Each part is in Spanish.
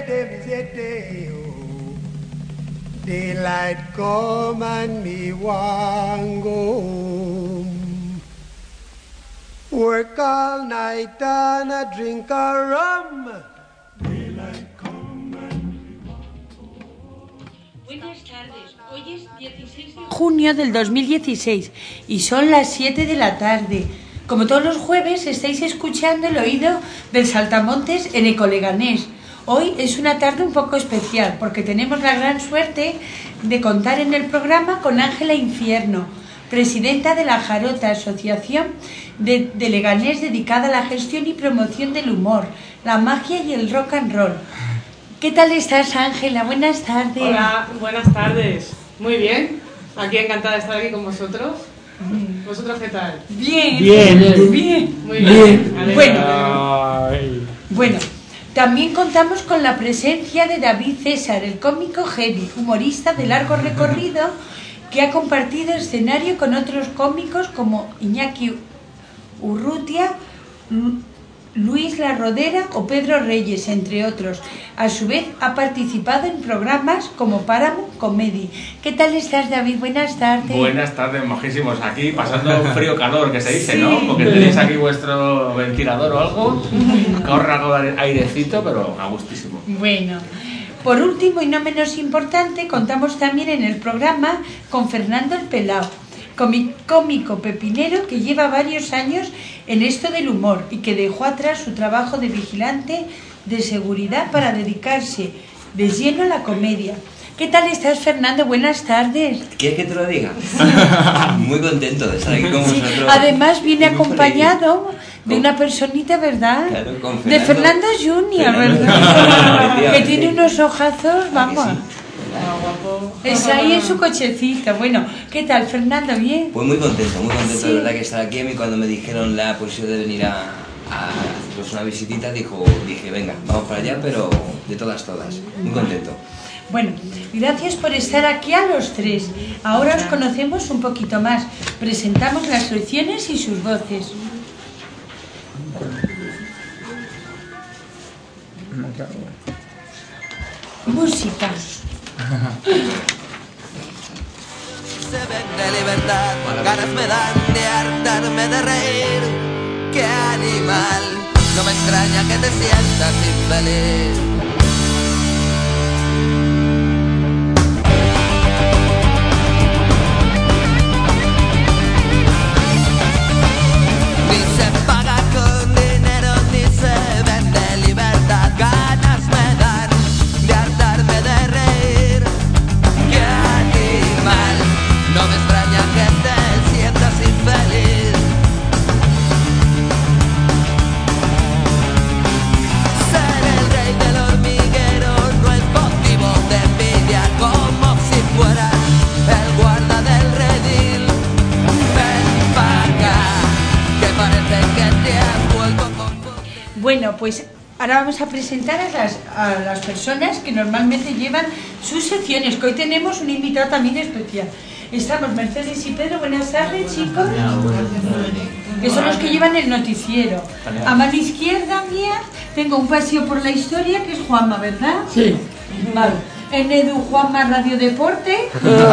Daylight come and me want go home. Work all night and a drink a rum. Daylight come and me want go home. Buenas tardes, hoy es 16 de junio del 2016 y son las 7 de la tarde. Como todos los jueves estáis escuchando el oído del Saltamontes en Ecoleganés. Hoy es una tarde un poco especial porque tenemos la gran suerte de contar en el programa con Ángela Infierno, presidenta de la Jarota, asociación de Leganés dedicada a la gestión y promoción del humor, la magia y el rock and roll. ¿Qué tal estás, Ángela? Buenas tardes. Hola, buenas tardes. Muy bien, aquí encantada de estar aquí con vosotros. ¿Vosotros qué tal? Bien. Muy bien. Bueno, también contamos con la presencia de David César, el cómico heavy, humorista de largo recorrido que ha compartido escenario con otros cómicos como Iñaki Urrutia, Luis La Rodera o Pedro Reyes, entre otros. A su vez ha participado en programas como Paramount Comedy. ¿Qué tal estás, David? Buenas tardes. Buenas tardes, mojísimos. Aquí pasando frío-calor, que se dice, sí, ¿no? Porque tenéis aquí vuestro ventilador o algo. Corre algo de airecito, pero a gustísimo. Bueno, por último y no menos importante, contamos también en el programa con Fernando el Pelao, cómico pepinero que lleva varios años en esto del humor y que dejó atrás su trabajo de vigilante de seguridad para dedicarse de lleno a la comedia. ¿Qué tal estás, Fernando? Buenas tardes. ¿Quieres que te lo diga? Muy contento de estar aquí con Sí, vosotros. además viene acompañado de una personita, ¿verdad? Claro, con de Fernando Junior, ¿verdad? Que tiene unos ojazos, vamos. Está ahí en su cochecito. Bueno, ¿qué tal, Fernando? ¿Bien? Pues muy contento Sí. de verdad que estar aquí. A mí cuando me dijeron la posibilidad de venir a haceros una visitita, dije, venga, vamos para allá, pero de todas. Muy contento. Bueno, gracias por estar aquí a los tres. Ahora os conocemos un poquito más. Presentamos las secciones y sus voces. Música. Se vende libertad, ganas me dan de hartarme de reír. ¡Qué animal! No me extraña que te sientas infeliz. Ni se paga con dinero, ni se vende libertad. Ganas me dan de hartarme de reír. ¡Qué animal! No me extraña que te sientas infeliz. Ser el rey del hormiguero no es motivo de envidia, como si fuera el guarda del redil. Ven pa' acá, que parece que te has vuelto con... Bueno, pues ahora vamos a presentar a las personas que normalmente llevan sus secciones, que hoy tenemos un invitado también especial. Estamos Mercedes y Pedro. Buenas tardes, chicos. Que son los que llevan el noticiero. A mano izquierda mía tengo un paseo por la historia, que es Juanma, ¿verdad? Sí. Vale. En Edu, Juanma, Radio Deporte.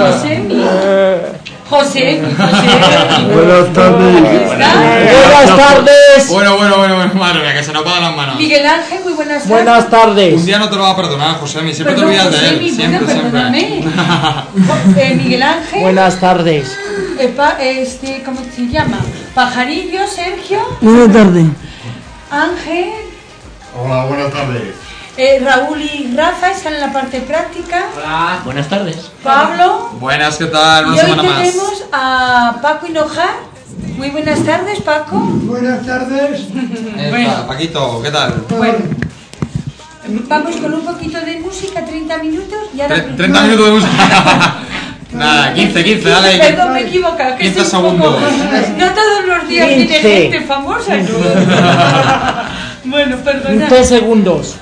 José. Buenas tardes. ¿Está? Buenas tardes. Bueno, madre mía, que se nos van las manos. Miguel Ángel, muy buenas tardes. Buenas Un tardes. día no te lo va a perdonar, José, siempre te Perdón, olvidas de Josemi, él. Siempre, bueno, perdóname. Miguel Ángel. Buenas tardes. ¿Cómo se llama? Pajarillo, Sergio. Buenas tardes. Ángel. Hola, buenas tardes. Raúl y Rafa están en la parte práctica. Hola. Buenas tardes. Pablo. Buenas, ¿qué tal? Y Una hoy semana más. tenemos a Paco Hinojar. Muy buenas tardes, Paco. Buenas tardes. Bueno. Paquito, ¿qué tal? Bueno, vamos con un poquito de música, 30 minutos. Y ahora 30 minutos de música. Nada, 15, dale. Perdón, me he equivocado. Que 15 soy un poco- segundos. No todos los días viene 15. gente famosa, ¿no? Bueno, perdona. 15 segundos.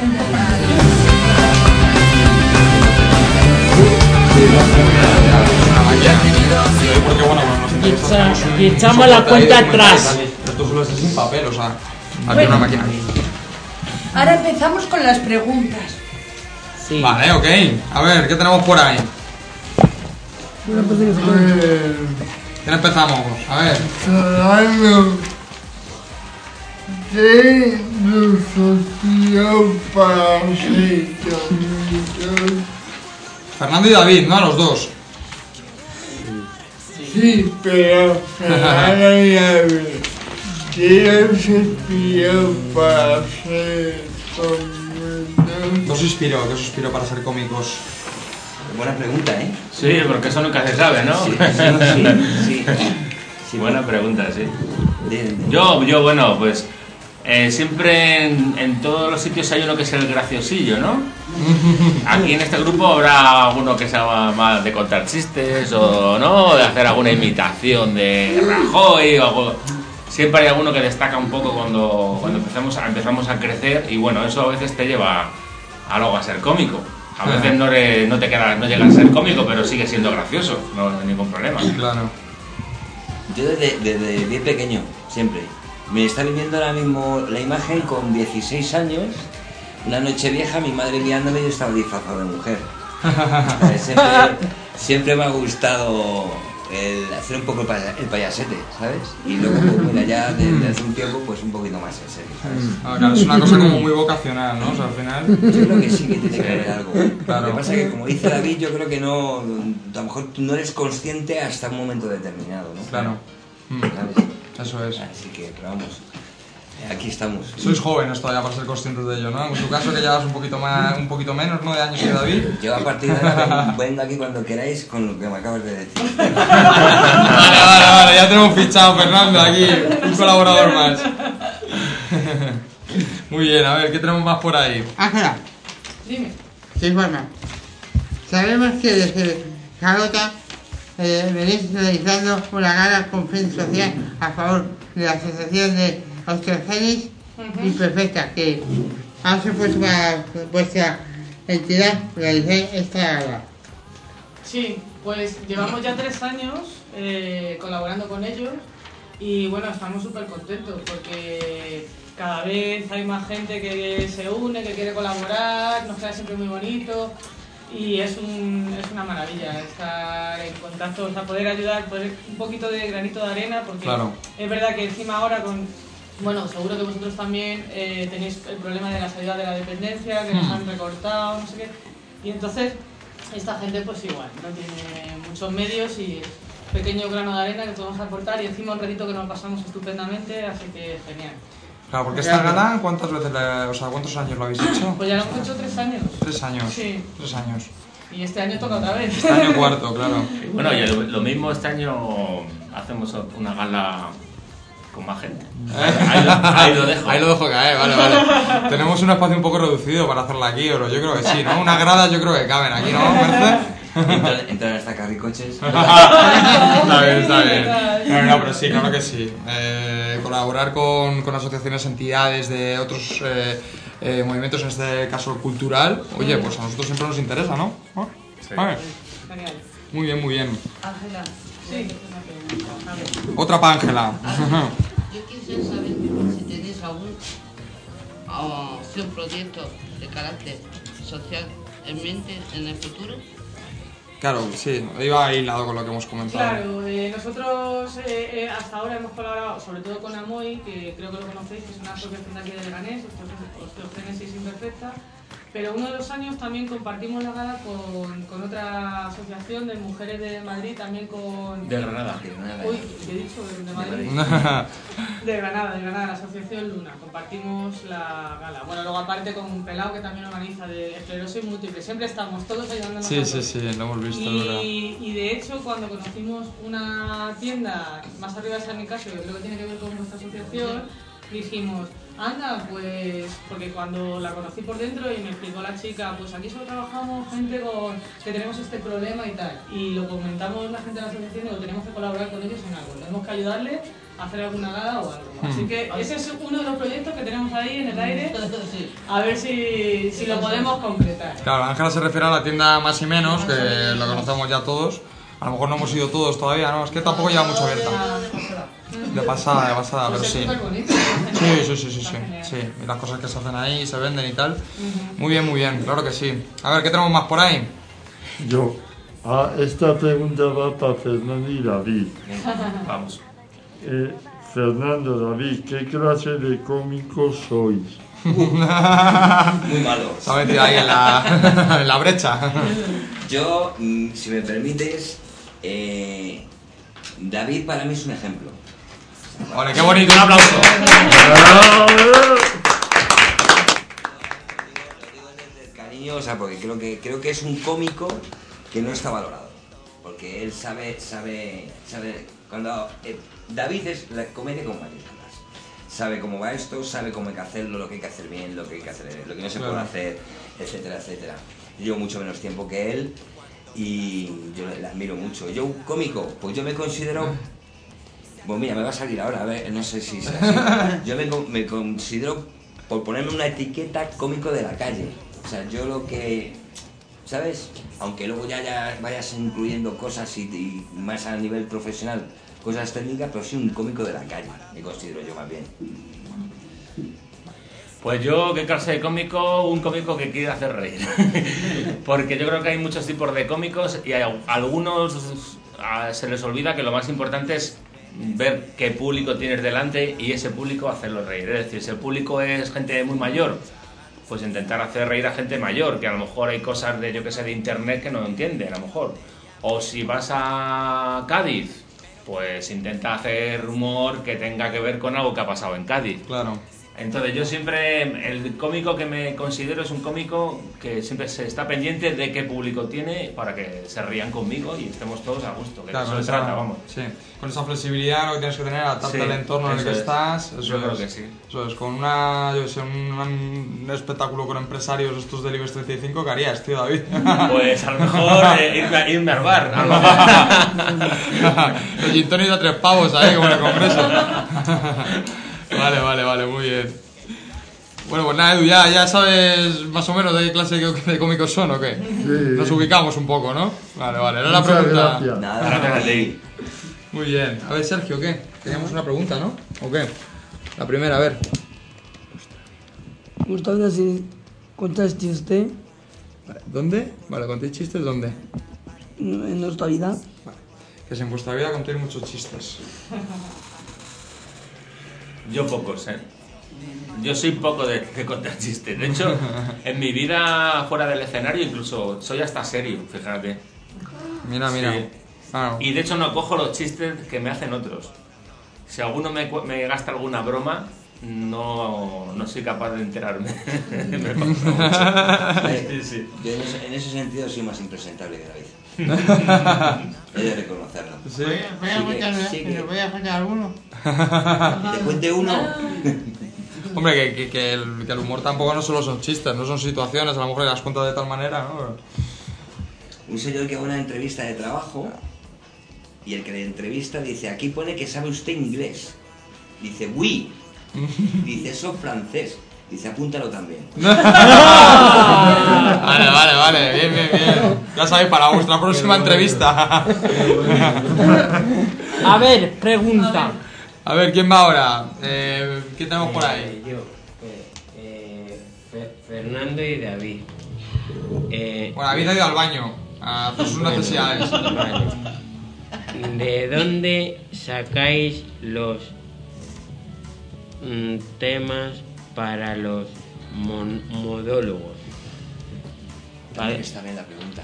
Porque bueno, Y echamos la cuenta atrás. Esto suele ser sin papel, o sea, aquí Bueno. una máquina. Ahora empezamos con las preguntas. Sí. Vale, ok. A ver, ¿qué tenemos por ahí? ¿Quién empezamos? A ver. Hablando de asociación para asentamientos. Fernando y David, ¿no? Los dos. Sí, pero Fernando y David. ¿Qué asociación para asentamientos? ¿Qué os inspiró para ser cómicos? Buena pregunta, ¿eh? Sí, porque eso nunca se sabe, ¿no? Sí. Buena pregunta, sí. Bien. Yo bueno, pues siempre en todos los sitios hay uno que es el graciosillo, ¿no? Aquí en este grupo habrá alguno que sea más de contar chistes o no, de hacer alguna imitación de Rajoy o algo. Siempre hay alguno que destaca un poco cuando empezamos a crecer y bueno, eso a veces te lleva a luego a ser cómico. A veces no llega a ser cómico, pero sigue siendo gracioso, no hay ningún problema. Claro. Yo desde bien pequeño, siempre. Me está viviendo ahora mismo la imagen con 16 años, una noche vieja, mi madre mirándome y yo estaba disfrazado de mujer. Siempre me ha gustado hacer un poco el payasete, ¿sabes? Y luego, pues mira, ya desde hace un tiempo, pues un poquito más en serio, ¿sabes? Claro, es una cosa como muy vocacional, ¿no? O sea, al final... Yo creo que sí que tiene que haber algo. Claro. Lo que pasa es que, como dice David, yo creo que no... A lo mejor tú no eres consciente hasta un momento determinado, ¿no? Claro. ¿Sabes? Eso es. Así que, pero vamos, aquí estamos. Sois jóvenes todavía para ser conscientes de ello, ¿no? En tu caso que llevas un poquito menos, ¿no? De años que David. Yo a partir de ahora vengo aquí cuando queráis con lo que me acabas de decir. Vale, ya tenemos fichado a Fernando aquí, un colaborador más. Muy bien, a ver, ¿qué tenemos más por ahí? Ángela. Dime. Sí, Juanma. Sabemos que desde Carota venís realizando una gala con fin social a favor de la Asociación de Osteogenes Imperfecta, que ha supuesto para vuestra entidad realizar esta gala. Sí, pues llevamos ya 3 años colaborando con ellos y bueno, estamos súper contentos porque cada vez hay más gente que se une, que quiere colaborar, nos queda siempre muy bonito. Y es una maravilla estar en contacto, o sea, poder ayudar, poner un poquito de granito de arena, porque claro, es verdad que encima ahora bueno, seguro que vosotros también tenéis el problema de la salida de la dependencia, que nos han recortado, no sé qué, y entonces esta gente pues igual, no tiene muchos medios y pequeño grano de arena que podemos aportar y encima un ratito que nos pasamos estupendamente, así que genial. Claro, porque esta gala, ¿cuántos años lo habéis hecho? Pues ya lo hemos hecho 3 años. 3 años. Sí. 3 años. Y este año toca otra vez. Este año cuarto, claro. Bueno, y lo mismo este año hacemos una gala con más gente. Ahí lo dejo. Ahí lo dejo caer, vale. Tenemos un espacio un poco reducido para hacerla aquí, pero yo creo que sí, ¿no? Una grada yo creo que caben aquí, ¿no, Merce? Entrar en esta carricoches. Está bien. No, pero sí, claro que sí. Colaborar con asociaciones, entidades de otros movimientos, en este caso cultural, oye, pues a nosotros siempre nos interesa, ¿no? Sí. Vale. Genial. Muy bien. Ángela. Sí. Otra para Ángela. Yo quisiera saber si tenéis algún proyecto de carácter social en mente en el futuro. Claro, sí, iba hilado con lo que hemos comentado. Claro, nosotros hasta ahora hemos colaborado sobre todo con AMOI, que creo que lo conocéis, que es una asociación de aquí de Leganés, Osteogénesis Imperfecta, pero uno de los años también compartimos la gala con otra asociación de mujeres de Madrid, también con... De Granada. Uy, ¿qué he dicho? De Madrid. De Granada, la asociación Luna. Compartimos la gala. Bueno, luego aparte con un pelado que también organiza de esclerosis múltiple. Siempre estamos todos ayudándonos. Sí, lo hemos visto, ¿verdad? Y de hecho, cuando conocimos una tienda más arriba de San Nicasio, que creo que tiene que ver con nuestra asociación, dijimos, anda, pues, porque cuando la conocí por dentro y me explicó la chica, pues aquí solo trabajamos gente que tenemos este problema y tal, y lo comentamos la gente de la asociación y lo tenemos que colaborar con ellos en algo, tenemos que ayudarle a hacer alguna gala o algo. Así que ese es uno de los proyectos que tenemos ahí en el aire, a ver si lo podemos concretar. Claro, Ángela se refiere a la tienda Más y Menos, que lo conocemos ya todos. A lo mejor no hemos ido todos todavía, ¿no? Es que tampoco lleva mucho abierta. De pasada, pero sí. Sí, y las cosas que se hacen ahí se venden y tal. Muy bien, claro que sí. A ver, ¿qué tenemos más por ahí? Yo. Esta pregunta va para Fernando y David. Vamos. Fernando, David, ¿qué clase de cómicos sois? Muy malo. Se ha metido ahí en la brecha. Yo, si me permites, David para mí es un ejemplo. Vale, qué bonito, un aplauso. Lo digo desde el cariño, o sea, porque creo que es un cómico que no está valorado. Porque él sabe cuando David es la comedia con mayúsculas. Sabe cómo va esto, sabe cómo hay que hacerlo, lo que hay que hacer bien, lo que hay que hacer, lo que no se puede hacer, etcétera, etcétera. Yo llevo mucho menos tiempo que él y yo le admiro mucho. Yo, cómico, pues yo me considero... Pues mira, me va a salir ahora, a ver, no sé si es así. Yo me considero, por ponerme una etiqueta, cómico de la calle. O sea, yo lo que... ¿Sabes? Aunque luego ya vayas incluyendo cosas y más a nivel profesional, cosas técnicas, pero soy un cómico de la calle, me considero yo más bien. Pues yo, ¿qué clase de cómico? Un cómico que quiere hacer reír. Porque yo creo que hay muchos tipos de cómicos y a algunos se les olvida que lo más importante es ver qué público tienes delante y ese público hacerlo reír. Es decir, si el público es gente muy mayor, pues intentar hacer reír a gente mayor, que a lo mejor hay cosas de, yo que sé, de internet que no entienden, a lo mejor. O si vas a Cádiz, pues intenta hacer humor que tenga que ver con algo que ha pasado en Cádiz. Claro. Entonces yo siempre, el cómico que me considero es un cómico que siempre se está pendiente de qué público tiene para que se rían conmigo y estemos todos a gusto, que claro, eso se trata, vamos. Sí, con esa flexibilidad lo que tienes que tener, adaptarte al entorno en el que estás. Eso yo creo que sí. Eso es, con un espectáculo con empresarios estos del IBEX 35, ¿qué harías, tío, David? Pues a lo mejor irme al bar. A lo mejor. El gin tonic de 3 pavos ahí, como en el congreso. Vale, muy bien. Bueno, pues nada, Edu, ya sabes más o menos de qué clase de cómicos son, ¿o qué? Sí. Nos ubicamos un poco, ¿no? Vale, era la pregunta. Gracias. Nada, Muy bien. A ver, Sergio, ¿qué? Teníamos una pregunta, ¿no? ¿O qué? La primera, a ver. Me gustaría si contar chistes Vale, ¿dónde? Vale, contéis chistes, ¿dóndónde? en nuestra vida. Vale. Que si en vuestra vida contéis muchos chistes. Yo pocos, Yo soy poco de contar chistes. De hecho, en mi vida fuera del escenario incluso soy hasta serio, fíjate. Mira. Sí. Ah, Y de hecho no cojo los chistes que me hacen otros. Si alguno me gasta alguna broma, no soy capaz de enterarme. Me pasa mucho. Sí. Yo en ese sentido soy más impresentable que David. He de reconocerlo. Sí. ¿Voy a fallar alguno? Te cuente uno. Hombre, que el humor tampoco no solo son chistes, no son situaciones, a lo mejor las cuentas de tal manera, ¿no? Un señor que va a una entrevista de trabajo y el que le entrevista dice, aquí pone que sabe usted inglés. Dice, oui. Dice, eso francés. Dice, apúntalo también. Vale, bien. Ya sabéis, para vuestra próxima entrevista. A ver, pregunta. A ver, ¿quién va ahora? ¿Qué tenemos por ahí? Yo, Fernando y David. Bueno, David ha ido al baño a hacer sus necesidades. Vale. ¿De dónde sacáis los temas para los monólogos? También está bien la pregunta.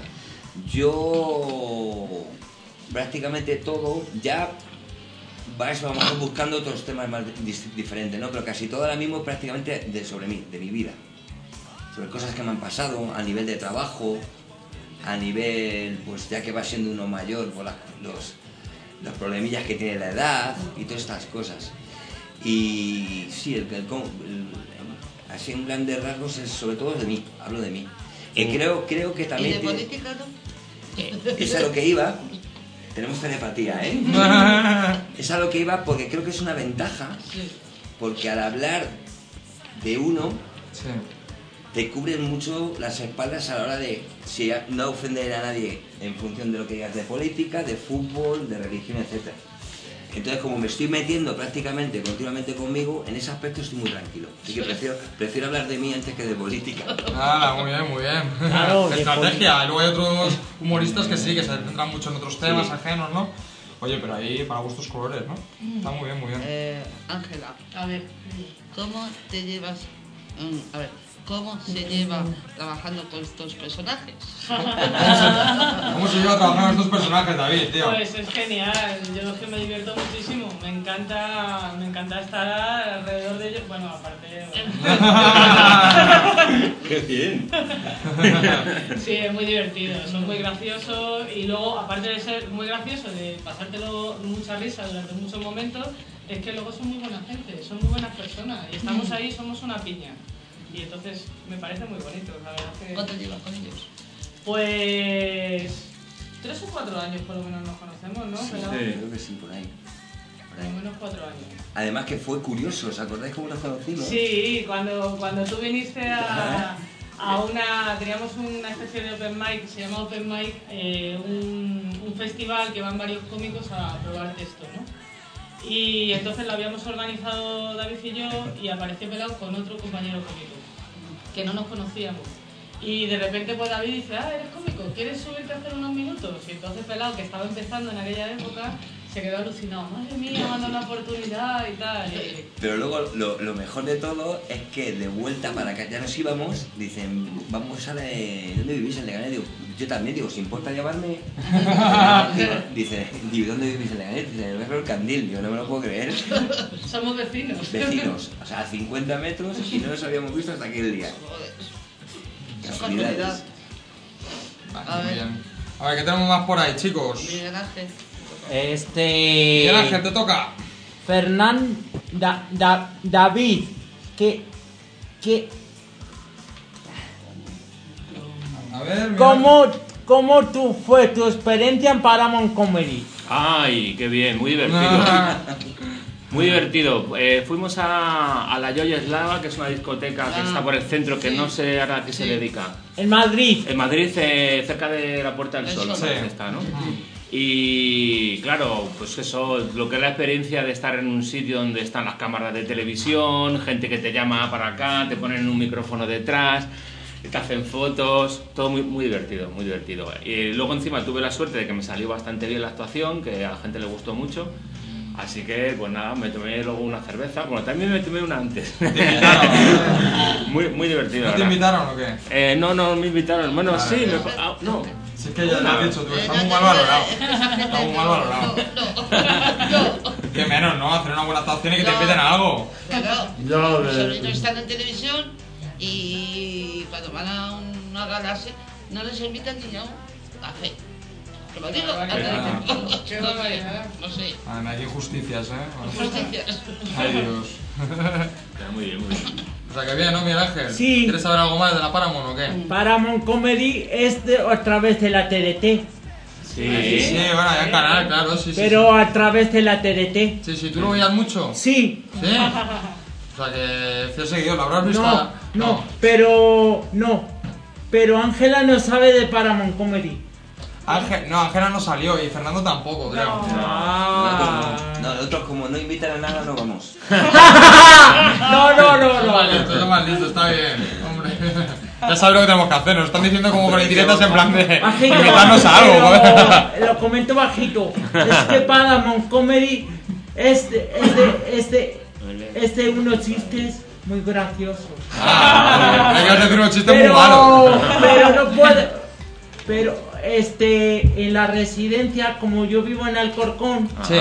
Yo prácticamente todo ya vamos buscando otros temas más diferentes, ¿no? Pero casi todo ahora mismo prácticamente sobre mí, de mi vida. Sobre cosas que me han pasado a nivel de trabajo, a nivel, pues ya que va siendo uno mayor, por los problemillas que tiene la edad y todas estas cosas. Y sí, así en grandes rasgos es sobre todo de mí, hablo de mí. Creo que también... ¿Y de política no? Es a lo que iba. Tenemos telepatía, ¿eh? Es a lo que iba porque creo que es una ventaja. Porque al hablar de uno, te cubren mucho las espaldas a la hora de no ofender a nadie en función de lo que digas de política, de fútbol, de religión, etc. Entonces, como me estoy metiendo prácticamente continuamente conmigo, en ese aspecto estoy muy tranquilo. Así que prefiero hablar de mí antes que de política. Muy bien, muy bien. Claro, estrategia. Y luego hay otros humoristas que sí, que se centran mucho en otros temas ajenos, ¿no? Oye, pero ahí para gustos colores, ¿no? Está muy bien, muy bien. Ángela, A ver, ¿cómo te llevas? A ver, ¿cómo se lleva trabajando con estos personajes? ¿Cómo se lleva trabajando estos personajes, David, tío? pues es genial, yo es que me divierto muchísimo, me encanta estar alrededor de ellos, bueno, aparte... ¡Qué bien! Sí, es muy divertido, son muy graciosos y luego, aparte de ser muy gracioso, de pasártelo mucha risa durante muchos momentos, es que luego son muy buena gente, son muy buenas personas y estamos ahí, somos una piña. Y entonces me parece muy bonito, la verdad que... ¿Cuánto llevas con ellos? Pues... 3 o 4 años por lo menos nos conocemos, ¿no? Sí, creo que sí, por ahí. Por lo menos 4 años. Además que fue curioso, ¿os acordáis cómo nos conocimos? Sí, cuando tú viniste a una... Teníamos una especie de open mic, se llama Open Mic, un festival que van varios cómicos a probar texto, ¿no? Y entonces lo habíamos organizado David y yo y apareció Pelao con otro compañero cómico, que no nos conocíamos. Y de repente pues David dice, eres cómico, ¿quieres subirte a hacer unos minutos? Y entonces Pelao, que estaba empezando en aquella época, se quedó alucinado, madre mía, manda una oportunidad y tal. Pero luego lo mejor de todo es que de vuelta para acá ya nos íbamos, dicen, vamos a ¿dónde vivís en Leganés? Digo, yo también, digo, ¿os importa llevarme? Dice, ¿dónde vivís en Leganés? Dice, en el barrio del Candil, digo, no me lo puedo creer. Somos vecinos. Vecinos, o sea, a 50 metros y no nos habíamos visto hasta aquel día. Casualidades. Muy bien. A ver, ¿qué tenemos más por ahí, chicos? Miguel Ángel. Miguel Ángel, te toca. David, ¿qué? A ver, ¿Cómo fue tu experiencia en Paramount Comedy? Ay, qué bien, muy divertido. Muy divertido. Fuimos a la Joya Eslava, que es una discoteca que está por el centro, que no sé ahora a qué se dedica. En Madrid. En Madrid, cerca de la Puerta del Sol, Sí. está, ¿no? Y claro, pues eso, lo que es la experiencia de estar en un sitio donde están las cámaras de televisión, gente que te llama para acá, te ponen un micrófono detrás, te hacen fotos, todo muy divertido, muy divertido. Y luego encima tuve la suerte de que me salió bastante bien la actuación, que a la gente le gustó mucho. Así que, pues nada, me tomé luego una cerveza. Bueno, también me tomé una antes. ¿Te invitaron? muy divertido. ¿No te invitaron o qué? No me invitaron. Bueno, Vale, sí, ya. no. Si es que ya lo has dicho tú, está muy mal valorado. Está muy mal valorado. Qué menos, ¿no? Hacer una buena actuación y que te inviten a algo. Claro, mis sobrinos están en televisión y cuando van a una gala no les invitan ni a un café. ¿Te lo digo? Qué barbaridad. No sé. Hay injusticias, Injusticias. Ay, Dios. Muy bien. O sea, que bien, ¿no, Miguel Ángel? Sí. ¿Quieres saber algo más de la Paramount o qué? Paramount Comedy es a través de la TDT. Sí, bueno, hay un canal, claro, sí. Pero a través de la TDT. Sí, ¿tú lo veías mucho? Sí. ¿Sí? O sea, que fiel seguidor, ¿lo habrás visto? No, pero Ángela no sabe de Paramount Comedy. Ángela no salió y Fernando tampoco, creo. No, nosotros como no invitan a nada no vamos. No. Lo más listo, está bien, hombre. Ya sabes lo que tenemos que hacer, nos están diciendo como con indirectas en plan de invitarnos a algo. Pero lo comento bajito. Es que Paramount Comedy es de unos chistes muy graciosos. Hay que hacer unos chistes muy malos. Pero no puede. Pero en la residencia, como yo vivo en Alcorcón, sí.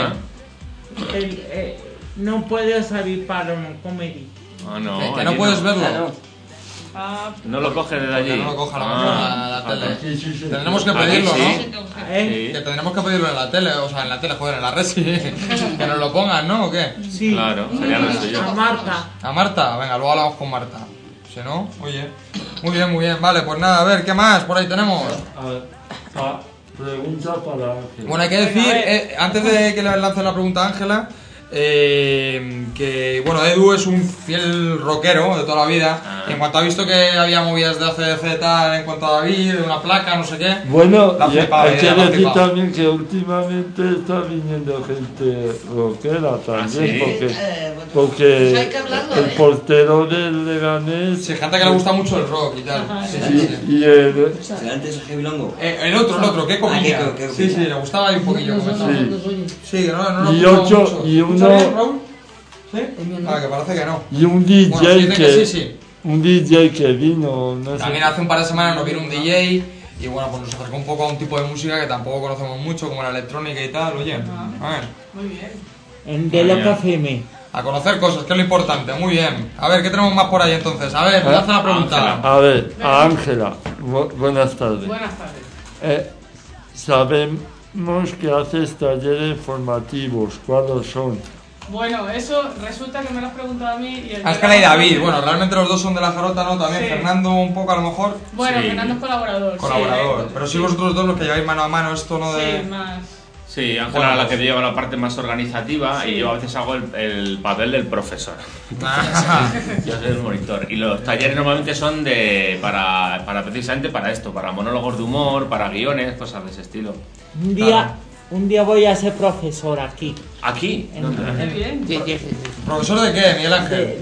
No puedes salir Paramount Comedy. No, que no puedes verlo. No lo coges desde allí. No lo coja la tele. Tendremos que pedirlo, ¿no? Que tendremos que pedirlo en la tele, o sea, en la tele, en la resi. Que nos lo pongan, ¿no? ¿O qué? Sí. Claro, sería lo suyo. A Marta. ¿A Marta? Venga, luego hablamos con Marta. Si no, oye. Muy bien. Vale, pues nada, a ver, ¿qué más por ahí tenemos? Pregunta para Ángela. Bueno, hay que decir, antes de que le lance la pregunta a Ángela, que bueno, Edu es un fiel rockero de toda la vida. Y en cuanto ha visto que había movidas de ACDC tal, en cuanto a David, de una placa, no sé qué. Bueno, la flipaba, hay que la decir flipaba. también que últimamente está viniendo gente rockera también, porque hay que hablarlo, el portero del Leganés... Sí, gente que le gusta mucho el rock y tal. Y el... ¿Antes Heavy Longo? El otro, ¿qué comía? ¿Qué Sí, le gustaba ahí un poquillo. Sí, no y lo ocho, mucho. y ¿Escucha uno... bien, Raúl? ¿Sí? Ah, que parece que no. Y un DJ Bueno, sí, dice que sí. Un DJ que vino, no sé. También hace un par de semanas nos vino un DJ y bueno, pues nos acercó un poco a un tipo de música que tampoco conocemos mucho, como la electrónica y tal, oye. A ver. Muy bien. En De Loca FM. A conocer cosas, que es lo importante, muy bien. A ver, ¿qué tenemos más por ahí entonces? A ver, me hace la pregunta. A ver, a Ángela. Buenas tardes. Buenas tardes. Sabemos que haces talleres formativos. ¿Cuáles son? Bueno, eso resulta que me lo has preguntado a mí y el... Ángela y David, bueno, realmente los dos son de la Jarota, ¿no? También Sí. Fernando un poco a lo mejor. Bueno, Sí. Fernando es colaborador. Colaborador, pero sí vosotros dos los que lleváis mano a mano esto, ¿no? De... Sí, más... Sí, Ángela Bueno, es la que lleva la parte más organizativa Sí. y yo a veces hago el papel del profesor. Yo soy el monitor. Y los talleres normalmente son para precisamente para esto, para monólogos de humor, para guiones, cosas de ese estilo. Un día voy a ser profesor aquí. ¿Aquí? ¿Dónde? Qué bien. ¿Profesor de qué, Miguel Ángel?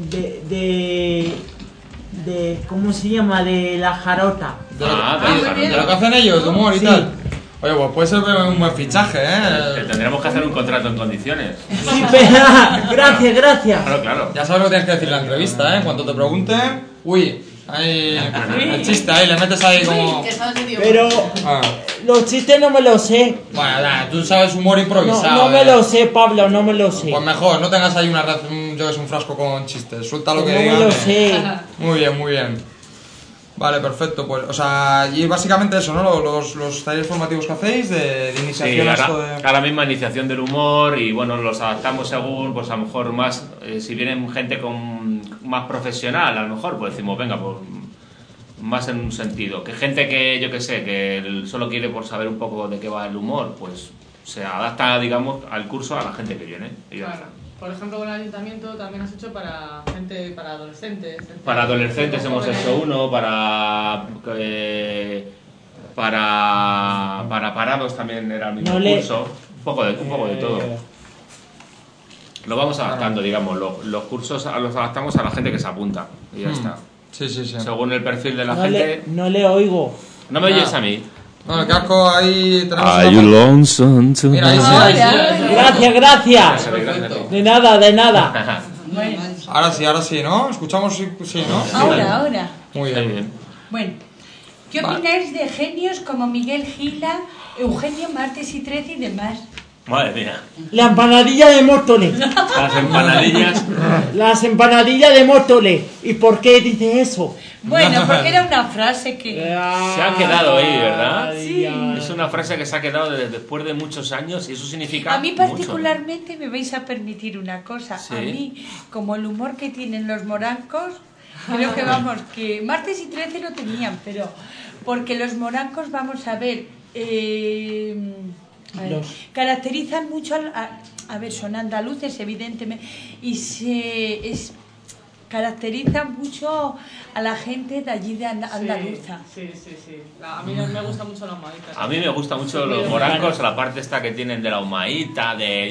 De ¿cómo se llama? De la Jarota. De lo, muy bien. de lo que hacen ellos, de humor y Sí. tal. Oye, pues puede ser un buen fichaje, Tendremos que hacer un contrato en condiciones. Sí, pero, gracias. Claro. Ya sabes lo que tienes que decir en la entrevista, ¿eh? En cuanto te pregunten, ahí, el chiste ahí, le metes ahí como... Pero Ah. los chistes no me los sé. Bueno, nada, tú sabes humor improvisado. No me lo sé, Pablo, no me lo sé. Pues mejor, no tengas ahí un frasco con chistes, suelta lo que No me digan. lo sé. Muy bien, muy bien. Vale, perfecto, pues, o sea, y básicamente eso, ¿no? Los talleres formativos que hacéis de Sí, iniciación a esto de... ahora mismo iniciación del humor y bueno, los adaptamos según, pues a lo mejor más, si vienen gente con más profesional, a lo mejor, pues decimos, venga, pues más en un sentido. Que gente que, yo que sé, que solo quiere por saber un poco de qué va el humor, pues se adapta, digamos, al curso a la gente que viene. Y ya está. Claro. Por ejemplo, con el ayuntamiento también has hecho para gente, para adolescentes. Para adolescentes hemos hecho uno, para parados también era el mismo curso, un poco de todo. Lo vamos adaptando, digamos, los cursos los adaptamos a la gente que se apunta y ya está. Sí. Según el perfil de la gente. No le oigo. ¿No me oyes a mí? No, el casco ahí tenemos... Are you lonesome tonight? Mira, ahí sí. Gracias. De nada. Ahora sí, ¿no? ¿Escuchamos? Sí, ¿no? Ahora. Muy bien. Bueno, ¿qué opináis de genios como Miguel Gila, Eugenio Martes y 13 y demás? Madre mía. La empanadilla de Móstoles. Las empanadillas. Las empanadillas de Móstoles. ¿Y por qué dice eso? Bueno, porque era una frase que... Se ha quedado ahí, ¿verdad? Sí. Es una frase que se ha quedado después de muchos años y eso significa A mí mucho. particularmente me vais a permitir una cosa. Sí. A mí, como el humor que tienen los morancos, creo que vamos, que Martes y 13 lo tenían, pero porque los morancos, vamos a ver, caracterizan mucho, a ver, son andaluces evidentemente, y caracterizan mucho a la gente de allí de andaluza. Sí. A mí me gustan mucho las maitas. A mí me gusta mucho los morancos, la parte esta que tienen de la humaíta, de...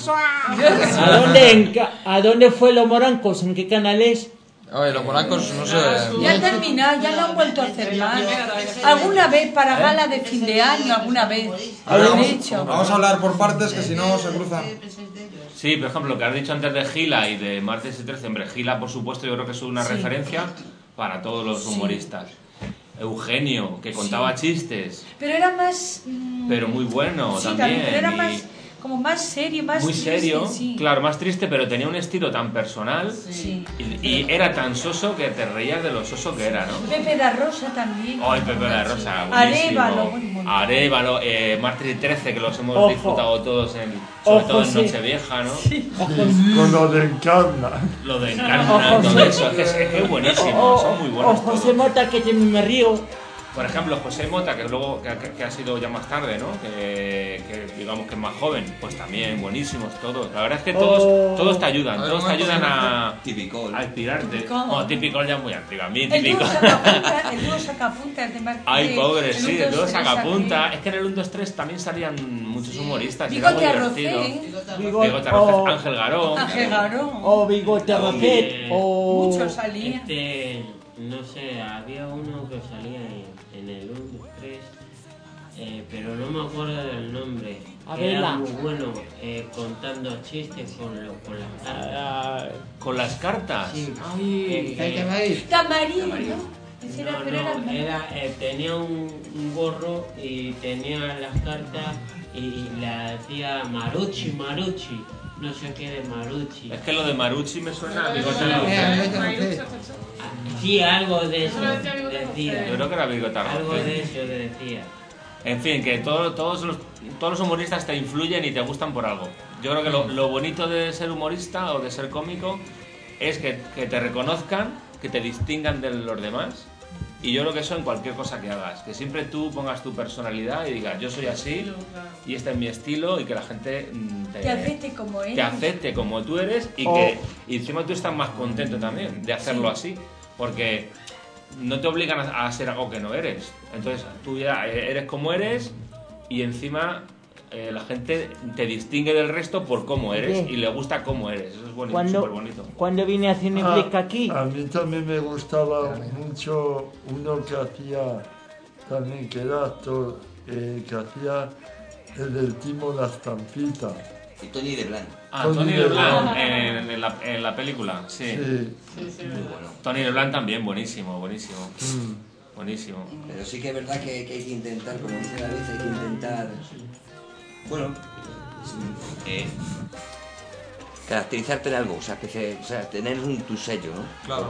¿A dónde fue los morancos? ¿En qué canal es? Oye, los morancos, no sé... Ya han terminado, ya lo han vuelto a hacer más. Alguna vez para gala de fin de año, alguna vez. A ver, Lo han hecho. vamos a hablar por partes, que si no se cruzan. Sí, por ejemplo, lo que has dicho antes de Gila y de Martes y 13, hombre, Gila, por supuesto, yo creo que es una referencia para todos los humoristas. Eugenio, que contaba chistes, Pero era más... pero muy bueno sí, también. pero era y más, como más serio, más muy triste, serio, sí. claro, más triste, pero tenía un estilo tan personal Sí. y era tan soso que te reías de lo soso que era, ¿no? Pepe da Rosa también. Ay, Pepe la Rosa, buenísimo. Arévalo, bueno. Arévalo, Martes y 13, que los hemos Ojo. disfrutado todos, sobre todo en sí. Nochevieja, ¿no? Con lo de Encarna. Lo de Encarna, todo eso, es que es buenísimo, son muy buenos Ojo, todos. se nota que me río. Por ejemplo, José Mota, que luego que ha sido ya más tarde, ¿no? Que digamos que es más joven, pues también buenísimos todos. La verdad es que todos te ayudan, a inspirarte. No, típico ya muy antiguo. A mí típico. El dúo sacapuntas de Martín. Ay, pobre, sí, el dúo sacapuntas. Es que en el 1, 2, 3 también salían muchos humoristas. Bigote era muy divertido. Bigote Arrocé, Ángel Garón. O Bigote Arrocé. Muchos salían. No sé, había uno que salía en el 1, 2, 3, pero no me acuerdo del nombre. Era muy bueno contando chistes con las cartas. ¿Con las cartas? Sí. Tamarín, ¿no? Tenía un gorro y tenía las cartas y le decía Marucci. No sé qué de Marucci. Es que lo de Marucci me suena a Bigote Arrocé. Sí, algo de eso decía. Yo creo que era Bigote Arrocé. Algo de eso decía. En fin, que todos los humoristas te influyen y te gustan por algo. Yo creo que lo bonito de ser humorista o de ser cómico es que te reconozcan, que te distingan de los demás. Y yo creo que eso en cualquier cosa que hagas, que siempre tú pongas tu personalidad y digas, yo soy así y este es mi estilo, y que la gente te acepte como eres. Te acepte como tú eres y encima tú estás más contento también de hacerlo así, porque no te obligan a ser algo que no eres. Entonces tú ya eres como eres y encima la gente te distingue del resto por cómo eres y le gusta cómo eres. Eso es bonito, súper bonito. Cuando vine a Cineblick aquí... A mí también me gustaba mucho uno que hacía, también que era actor, que hacía el del Timo la Estampita. Y Tony Leblanc. Tony Leblanc en la película, sí. Muy bueno. Tony Leblanc también, buenísimo. Buenísimo. Pero sí que es verdad que hay que intentar, como dice David, hay que intentar... Bueno, caracterizarte en algo, o sea, tener tu sello, ¿no? Claro.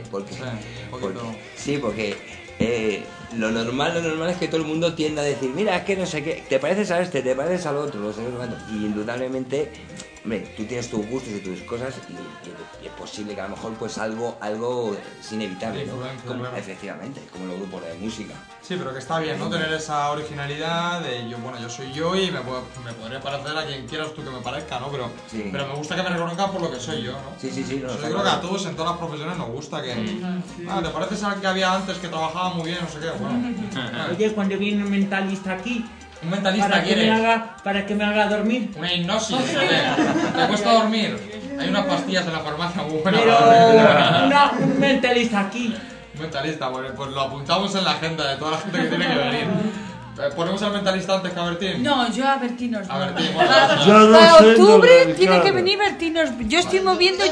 Porque lo normal es que todo el mundo tienda a decir, mira, es que no sé qué, te pareces a este, te pareces al otro, no sé qué, y indudablemente, hombre, tú tienes tus gustos y tus cosas y es posible que a lo mejor pues algo es inevitable, ¿no? Efectivamente, como los grupos de música. Sí, pero que está bien, ¿no? Tener esa originalidad de yo soy yo y me podría parecer a quien quieras tú que me parezca, ¿no? Pero me gusta que me reconozcan por lo que soy yo, ¿no? Sí. No, yo creo que a todos en todas las profesiones nos gusta que... ¿te pareces al que había antes que trabajaba muy bien, no sé qué? Bueno. Oye, cuando viene un mentalista aquí... ¿Un mentalista quieres? Para que me haga dormir. Una hipnosis, ¿te cuesta dormir? Hay unas pastillas en la farmacia muy buenas. Pero un mentalista aquí. Un mentalista, bueno, pues lo apuntamos en la agenda de toda la gente que tiene que venir. ¿Ponemos al mentalista antes que a Bertín? No, yo a Bertín os voy. Para octubre tiene que venir Bertín. Yo estoy moviendo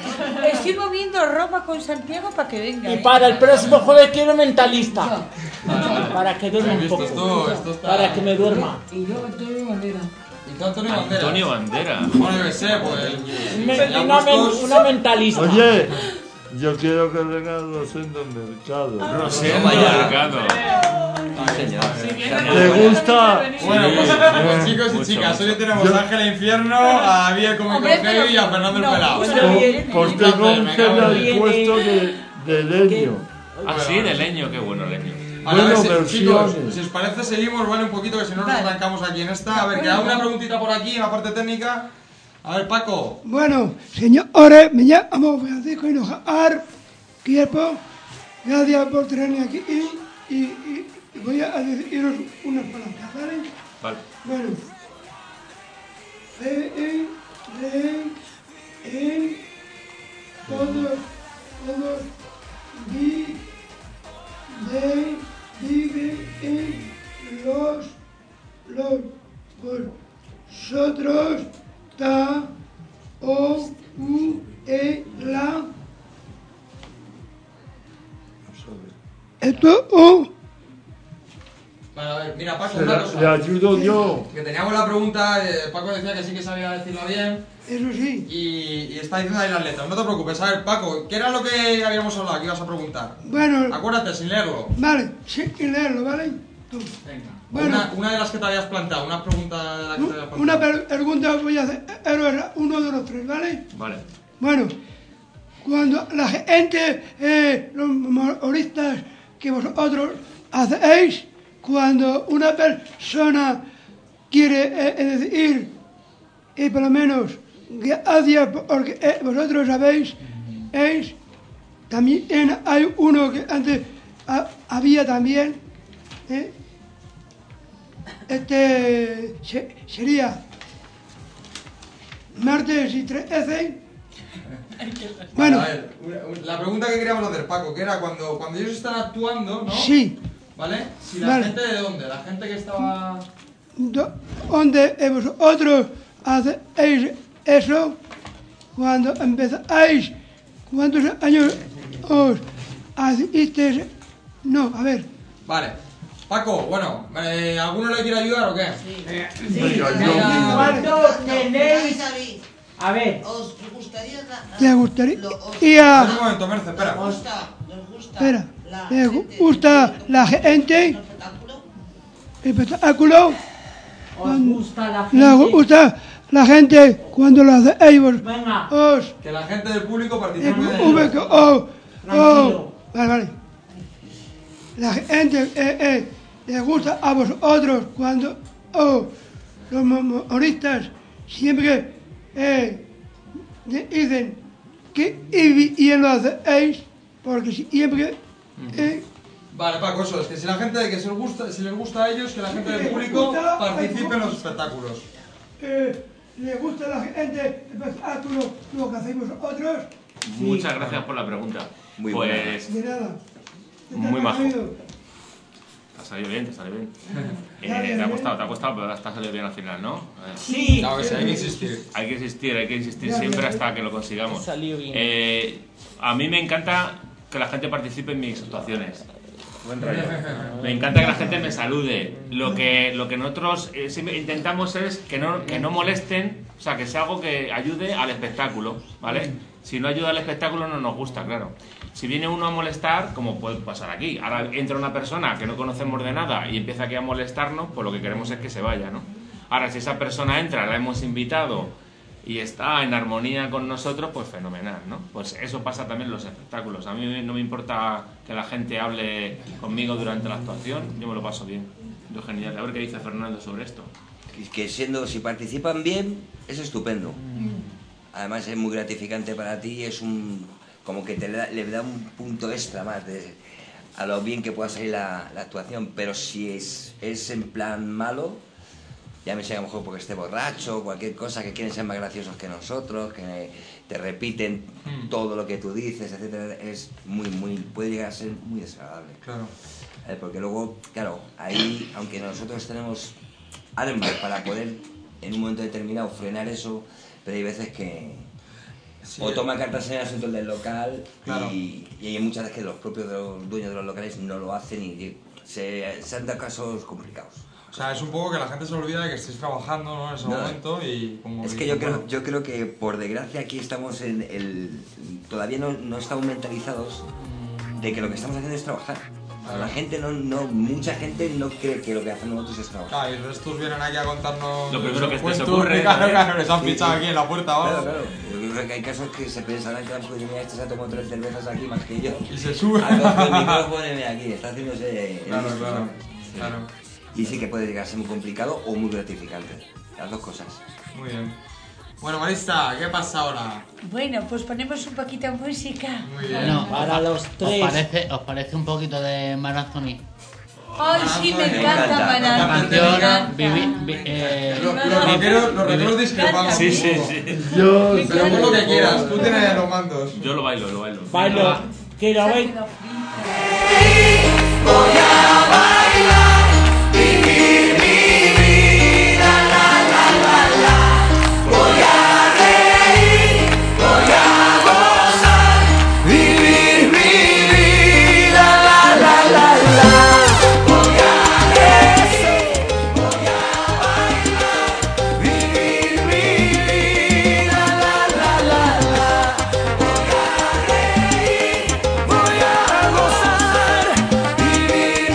Roma con Santiago para que venga. Y para el próximo jueves quiero mentalista. Para que duerma un poco. Para que me duerma. Y yo Antonio Bandera. Antonio Bandera. Bueno, yo qué sé, pues... Una mentalista. Oye, yo quiero que venga Rosendo Mercado. Rosendo Mercado. ¿Te gusta? Bueno, pues chicos y chicas, hoy tenemos a Ángel Infierno, a Vie Cómico Heavy y a Fernando el Pelao. Pues tengo un gel al puesto de leño. Ah, sí, de leño, qué bueno leño. A ver, chicos, si os parece seguimos, vale, un poquito, que si no nos arrancamos aquí en esta. A ver, queda una preguntita por aquí en la parte técnica. A ver, Paco. Bueno, señores, me llamo Francisco Hinojosa Quierpo. Gracias por tenerme aquí y voy a deciros unas palabras, ¿vale? Vale. Bueno. Todos, vive en los vosotros, ta, o, u, e, la. Esto, o. Vale, a ver, mira, Paco, le ayudo yo. Que teníamos la pregunta, Paco decía que sí que sabía decirlo bien. Eso sí. Y está diciendo ahí las letras, no te preocupes. A ver, Paco, ¿qué era lo que habíamos hablado, que ibas a preguntar? Bueno. Acuérdate, sin leerlo. Vale, sin leerlo, ¿vale? Tú. Venga. Bueno, una de las que te habías planteado, una pregunta de la que te habías planteado. Una pregunta voy a hacer, uno de los tres, ¿vale? Vale. Bueno, cuando la gente, los humoristas que vosotros hacéis cuando una persona quiere decir, y por lo menos, gracias porque vosotros sabéis, también hay uno que antes había también, sería martes y 13. Bueno, a ver, la pregunta que queríamos hacer, Paco, que era cuando ellos están actuando, ¿no? Sí. ¿Vale? Si la gente de dónde, la gente que estaba... ¿Dónde vosotros hacéis eso? Cuando empezáis, ¿cuántos años os hicisteis? No, a ver. Vale. Paco, bueno, ¿alguno le quiere ayudar o qué? Sí. ¿Cuánto tenéis? A ver. ¿Os gustaría? ¿Le gustaría? Un momento, Merce, espera. Espera. ¿Le gusta la gente? ¿El espectáculo? ¿Os gusta la gente? ¿Le gusta la gente cuando lo hacéis vos? Venga. Que la gente del público participe Vale. La gente le gusta a vosotros cuando los humoristas siempre dicen que bien lo hacéis porque siempre Vale, Paco, eso es que si la gente que si les gusta a ellos, que la gente del público participe en los espectáculos. ¿Le gusta a la gente el espectáculo lo que hacéis vosotros? Muchas gracias por la pregunta. Muy pues, De nada. muy majo. Te ha salido bien. Te ha costado, pero te ha salido bien al final, ¿no? Sí. Claro, hay que insistir. Hay que insistir siempre hasta que lo consigamos. Salió bien. A mí me encanta que la gente participe en mis actuaciones. Buen rollo. Me encanta que la gente me salude. Lo que nosotros intentamos es que no molesten, o sea, que sea algo que ayude al espectáculo, ¿vale? Si no ayuda al espectáculo no nos gusta, claro. Si viene uno a molestar, como puede pasar aquí, ahora entra una persona que no conocemos de nada y empieza aquí a molestarnos, pues lo que queremos es que se vaya, ¿no? Ahora, si esa persona entra, la hemos invitado y está en armonía con nosotros, pues fenomenal, ¿no? Pues eso pasa también en los espectáculos. A mí no me importa que la gente hable conmigo durante la actuación, yo me lo paso bien. Yo genial. A ver qué dice Fernando sobre esto. Que si participan bien, es estupendo. Además es muy gratificante para ti, es como que le da un punto extra más a lo bien que pueda salir la actuación. Pero si es en plan malo, ya me sé a lo mejor porque esté borracho, cualquier cosa, que quieren ser más graciosos que nosotros, que te repiten todo lo que tú dices, etcétera, es puede llegar a ser muy desagradable. Claro. Porque luego, claro, ahí, aunque nosotros tenemos armas para poder en un momento determinado frenar eso, pero hay veces que o toman cartas en el asunto del local, claro. y hay muchas veces que los propios dueños de los locales no lo hacen y se han dado casos complicados. O sea, es un poco que la gente se olvida de que estéis trabajando, ¿no? En ese momento y como... Es que yo creo que por desgracia aquí estamos todavía no estamos mentalizados de que lo que estamos haciendo es trabajar. La gente mucha gente no cree que lo que hacemos nosotros es trabajar. Claro, y estos vienen aquí a contarnos... Lo primero que se te ocurre... Claro, les han fichado aquí en la puerta, vamos. Claro. Yo creo que hay casos que se piensan que mira, este se ha tomado 3 cervezas aquí más que yo. Y se sube. A coger el micrófono y mira aquí, está haciéndose... Claro. Y sí que puede llegar a ser muy complicado o muy gratificante. Las dos cosas. Muy bien. Bueno, Marista, ¿qué pasa ahora? Bueno, pues ponemos un poquito de música. Muy bien. No, para los tres. ¿Os parece un poquito de Marathoni? Ay, sí, me encanta Marathoni. Los rockeros discrepamos. Sí. Pero pon lo que quieras, tú tienes los mandos. Yo lo bailo. Bailo. Que lo veis. Voy a bailar, vivir mi vida, voy a reír, voy a gozar, vivir mi vida, voy a reír, voy a bailar, vivir mi vida, voy a reír, voy a gozar, vivir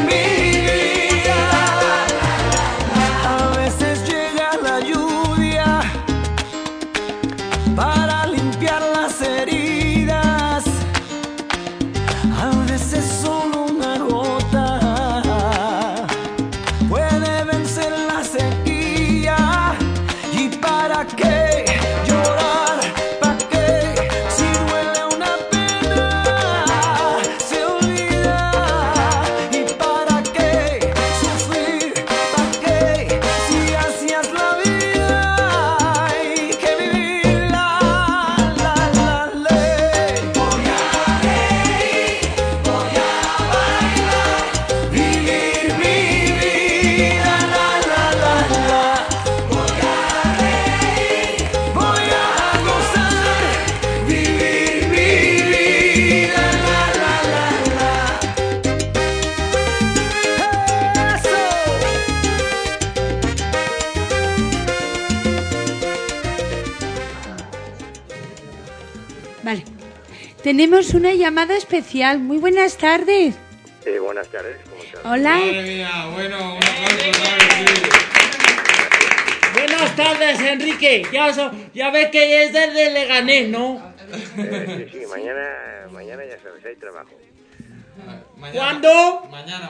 tenemos una llamada especial. Muy buenas tardes. Buenas tardes, ¿cómo estás? Hola. Madre mía, bueno, un aplauso. Buenas tardes, Enrique. Ya ves que es desde Leganés, ¿no? Sí, mañana ya sabes, hay trabajo. ¿Cuándo? Mañana.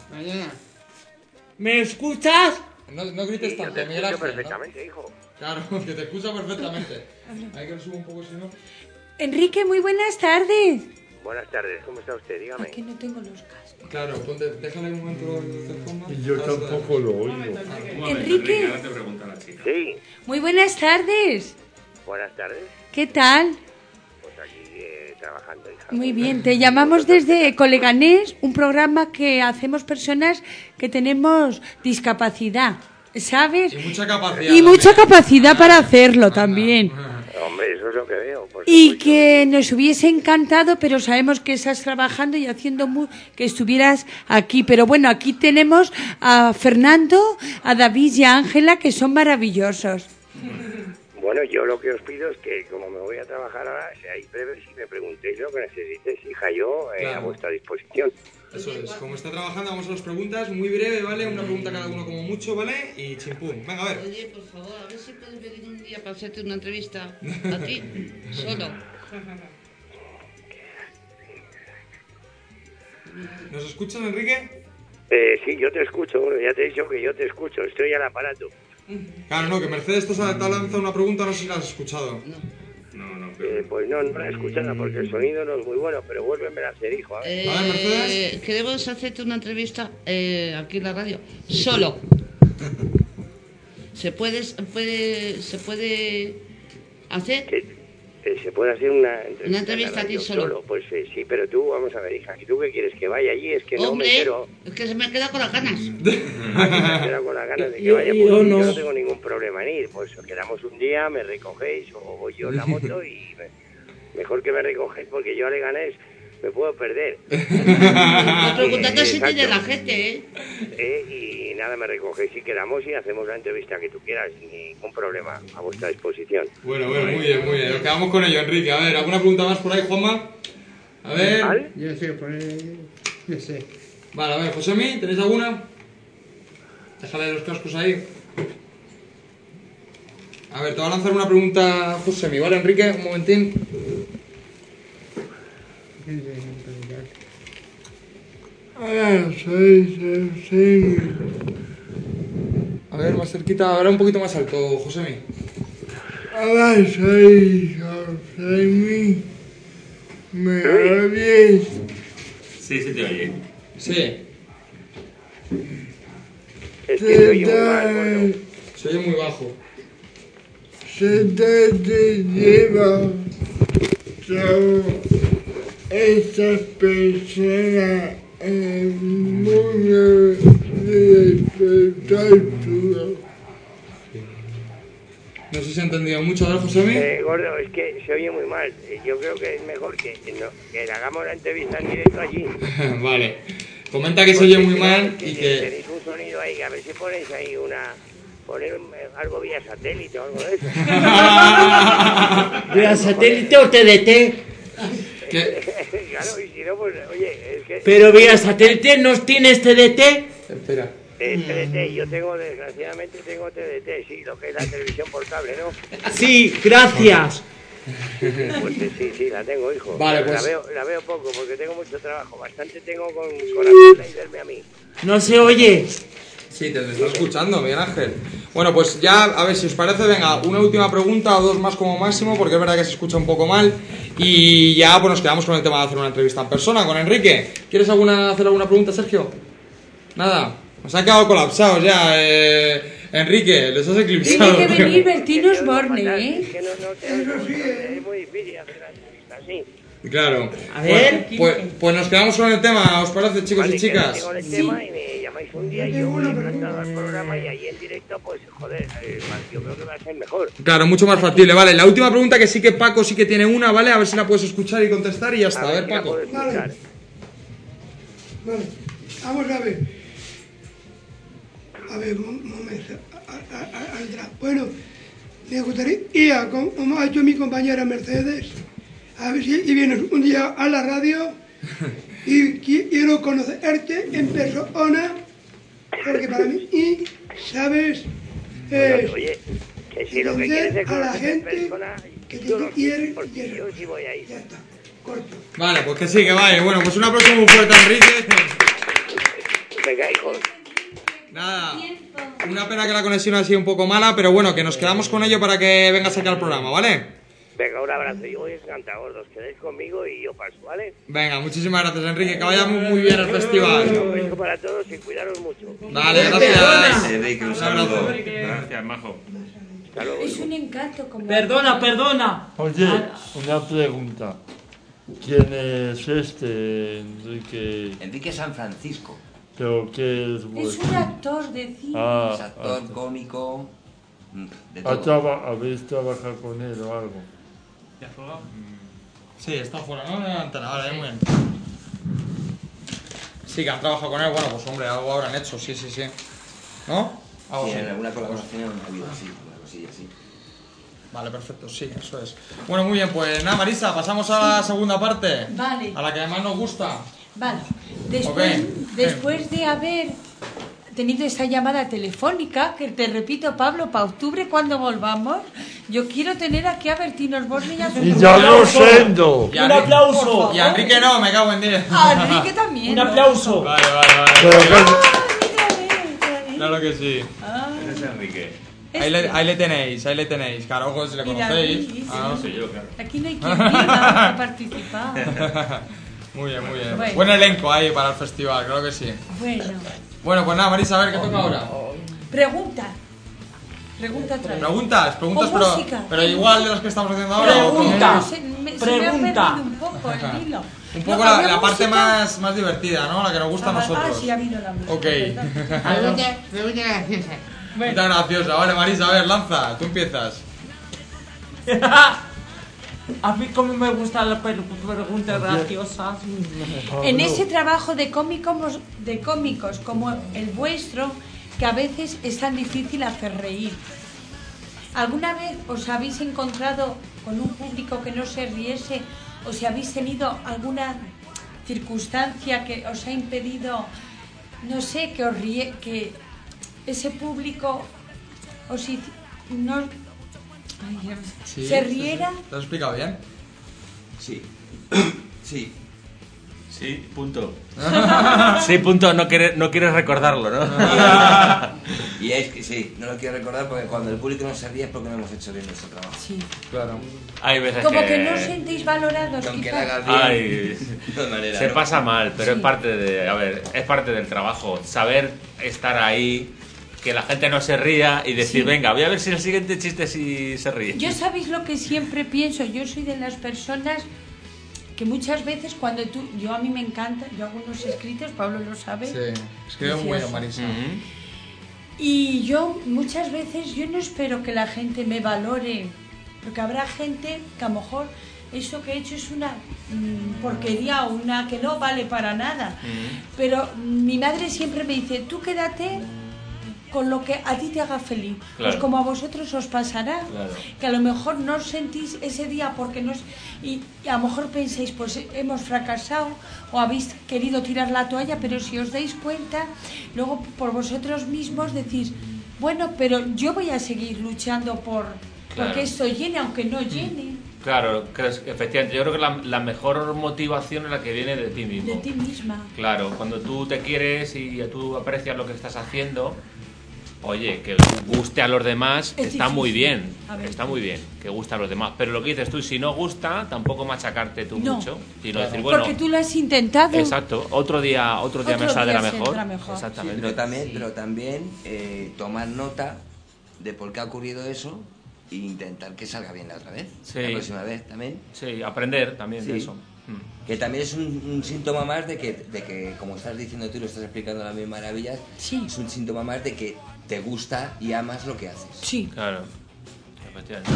¿Me escuchas? No grites tanto, te Miguel escucho Ángel, perfectamente, hijo. Claro, que te escucha perfectamente. Hay que subir un poco, si no... Enrique, muy buenas tardes. Buenas tardes, ¿cómo está usted? Dígame. Aquí no tengo los cascos. Claro, déjale un momento de forma. Y yo tampoco lo oigo. Enrique. Ahora te pregunta la chica. Sí, Muy buenas tardes. buenas tardes. ¿Qué tal? Pues aquí trabajando, hija. Muy bien, te llamamos desde Coleganés, un programa que hacemos personas que tenemos discapacidad, ¿sabes? Y mucha capacidad. Y mucha capacidad para hacerlo también. Hombre, eso es lo que veo. Y que nos hubiese encantado, pero sabemos que estás trabajando y haciendo que estuvieras aquí. Pero bueno, aquí tenemos a Fernando, a David y a Ángela, que son maravillosos. Bueno, yo lo que os pido es que, como me voy a trabajar ahora, seáis breves y me preguntéis lo que necesitéis, hija, yo a vuestra disposición. Eso es, como está trabajando, vamos a las preguntas, muy breve, ¿vale? Una pregunta cada uno como mucho, ¿vale? Y chimpum. Venga, a ver. Oye, por favor, a ver si puedes venir un día para hacerte una entrevista. A ti, solo. ¿Nos escuchan, Enrique? Sí, yo te escucho, ya te he dicho que yo te escucho, estoy al aparato. Claro, no, que Mercedes te ha lanzado una pregunta, no sé si la has escuchado. Pues no la he escuchado porque el sonido no es muy bueno, pero vuélveme a hacer, hijo. A ver. Queremos hacerte una entrevista aquí en la radio, solo. ¿Se puede hacer? ¿Se puede hacer una entrevista a ti solo? Pues sí, pero tú, vamos a ver, hija, ¿y tú qué quieres? ¿Que vaya allí? Es que no me Hombre, entero. es que se me ha quedado con las ganas. Me he quedado con las ganas de que vaya, pues yo no tengo ningún problema en ir. Pues quedamos un día, me recogéis o voy yo en la moto y mejor que me recogéis porque yo a Leganés me puedo perder. Preguntando si tiene la gente, Y nada, me recogéis y quedamos y hacemos la entrevista que tú quieras, sin ningún problema, a vuestra disposición. Bueno, muy bien. Nos quedamos con ello, Enrique. A ver, ¿alguna pregunta más por ahí, Juanma? A ver. ¿Vale? Yo sé. Vale, a ver, Josemi, ¿tenéis alguna? Déjale los cascos ahí. A ver, te voy a lanzar una pregunta, Josemi, ¿vale, Enrique? Un momentín. A ver, más cerquita, ahora un poquito más alto, Josemi. ¿Me oyes? Sí, te oye. Sí. Es que se oye muy mal, bueno. Se oye muy bajo. Se te lleva estas personas el mundo del espectáculo. No sé si ha entendido mucho ahora, Josemi. Gordo, es que se oye muy mal. Yo creo que es mejor que le hagamos la entrevista en directo allí. Vale. Comenta que se oye muy mal y que... Tenéis un sonido ahí, a ver si ponéis ahí poner algo vía satélite o algo de eso. ¿Vía satélite o TDT? Claro, y si no, pues, oye, es que... Pero vía satélite, ¿no tienes TDT? Espera. TDT, yo desgraciadamente tengo TDT, sí, lo que es la televisión por cable, ¿no? Sí, gracias. Pues sí, la tengo, hijo. Vale, pues... La veo poco porque tengo mucho trabajo, bastante tengo con hacerla y verme a mí. No se oye. Sí, te está escuchando, Miguel Ángel. Bueno, pues ya, a ver si os parece, venga, una última pregunta o dos más como máximo, porque es verdad que se escucha un poco mal. Y ya pues nos quedamos con el tema de hacer una entrevista en persona con Enrique. ¿Quieres hacer alguna pregunta, Sergio? Nada, nos han quedado colapsados ya, Enrique, les has eclipsado. Tiene que venir Bertín Osborne, ¿eh? Es que es muy difícil hacer la entrevista así. Claro. A ver. Bueno, pues nos quedamos con el tema, ¿os parece, chicos y chicas? Tengo el tema y me llamáis un día y yo voy encantado al programa y ahí en directo, pues, joder, yo creo que va a ser mejor. Claro, mucho más factible, vale. La última pregunta que sí que Paco sí que tiene una, ¿vale? A ver si la puedes escuchar y contestar y ya está. A ver, Paco. Vale, vamos a ver. A ver, un momento. Bueno, me gustaría, como ha hecho mi compañera Mercedes, A ver si vienes un día a la radio y quiero conocerte en persona, porque para mí, y sabes, Oye, que si lo que quieres es a la conocer en gente persona, que yo te no quiere. porque yo sí voy a ir. Ya está, corto. Vale, pues que sí, que vaya. Bueno, pues un aplauso muy fuerte a Enrique. Venga, hijos. Nada, una pena que la conexión ha sido un poco mala, pero bueno, que nos quedamos con ello para que vengas aquí al programa, ¿vale? Venga, un abrazo. Yo voy encantado. Os quedáis conmigo y yo paso, ¿vale? Venga, muchísimas gracias, Enrique, que vaya muy bien el festival. Un beso para todos y cuidaros mucho. Vale, gracias. Enrique, un Un saludo. abrazo. Gracias, majo. Hasta luego. Es un encanto como... Perdona. Oye, una pregunta. ¿Quién es Enrique? Enrique San Francisco. ¿Pero qué es Es vuestro? un actor de cine. Es actor, cómico, de ¿Habéis todo. trabajado con él o algo? ¿Ya has probado? Sí, está fuera, ¿no? De la antena, vale, muy bien. Sí, que han trabajado con él, bueno, pues hombre, algo habrán hecho, sí. ¿No? Algo Sí, así. en alguna colaboración ha habido, sí, una cosilla así. Vale, perfecto, sí, eso es. Bueno, muy bien, pues nada, Marisa, pasamos a la segunda parte. Vale. A la que además nos gusta. Vale. Después, Ok. después de haber tenido esa llamada telefónica, que te repito, Pablo, para octubre cuando volvamos, yo quiero tener aquí a Bertino Osborne y a su ¡Y ya lo siento! Y a Un Enrique- aplauso. Y a Enrique no, me cago en 10. A Enrique también. Un ¿no? aplauso. Vale. Pero que- Otra vez. Claro que sí. Ah, Ese es Enrique. Ahí le tenéis. Claro, ojo, si le Mira, conocéis. sí, Ah, No soy yo, claro. aquí no hay quien quiera a participar. Muy bien. Bueno. Buen elenco ahí para el festival, claro que sí. Bueno, Bueno, pues nada, Marisa, a ver, ¿qué toca ahora? pregunta. Pregunta otra vez. Preguntas, Con pero, música. pero igual de las que estamos haciendo ahora. ¿o cómo? Pregunta. Se me ha Pregunta. perdido un poco el hilo. Un poco No, la ¿había parte música? más divertida, ¿no? La que nos gusta a nosotros. sí, ha habido la música. Ok. perdón. Pregunta graciosa. Está graciosa. Vale, Marisa, a ver, lanza, tú empiezas. A mí como me gustan las preguntas graciosas. En ese trabajo de cómicos como el vuestro, que a veces es tan difícil hacer reír, ¿alguna vez os habéis encontrado con un público que no se riese o si habéis tenido alguna circunstancia que os ha impedido, no sé, que ese público os Sí, se riera? ¿Te has explicado bien? Sí. Sí. Sí, punto. Sí, punto, no quieres recordarlo, ¿no? Y es que sí, no lo quiero recordar porque cuando el público no se ríe es porque no hemos hecho bien nuestro trabajo. Sí. Claro. Hay veces Como que no os sentéis valorados, Que aunque quizás. la hagas bien, Ay, de manera, se ¿no? pasa mal, pero Sí. es parte de, a ver, es parte del trabajo. Saber estar ahí, que la gente no se ría y decir, Sí. venga, voy a ver si el siguiente chiste sí se ríe. Yo sabéis lo que siempre pienso, yo soy de las personas que muchas veces cuando yo a mí me encanta, yo hago unos escritos, Pablo lo sabe. Sí, escribe muy bien, Marisa. Ujú. Y yo muchas veces yo no espero que la gente me valore, porque habrá gente que a lo mejor eso que he hecho es una porquería o una que no vale para nada. Pero mi madre siempre me dice, tú quédate con lo que a ti te haga feliz. Claro. Pues como a vosotros os pasará, Claro. que a lo mejor no os sentís ese día porque no os... Y a lo mejor pensáis, pues hemos fracasado o habéis querido tirar la toalla, pero si os dais cuenta, luego por vosotros mismos decís, bueno, pero yo voy a seguir luchando Claro. porque esto llene, aunque no llene, Claro, efectivamente, yo creo que la mejor motivación es la que viene de ti mismo. de ti misma. Claro, cuando tú te quieres y tú aprecias lo que estás haciendo, oye, que guste a los demás Es está muy difícil. bien, A ver. está muy bien, que guste a los demás. Pero lo que dices tú, si no gusta, tampoco machacarte tú No. mucho, sino decir, bueno, Porque tú lo has intentado. exacto, otro día me saldrá día mejor. saldrá mejor. Exactamente. Pero también tomar nota de por qué ha ocurrido eso e intentar que salga bien la otra vez. Sí. La próxima vez también. Sí, aprender también de Sí. eso. Que también es un síntoma más de que, como estás diciendo tú y lo estás explicando a las mil maravillas, es un síntoma más de que te gusta y amas lo que haces. Sí. Claro. Efectivamente.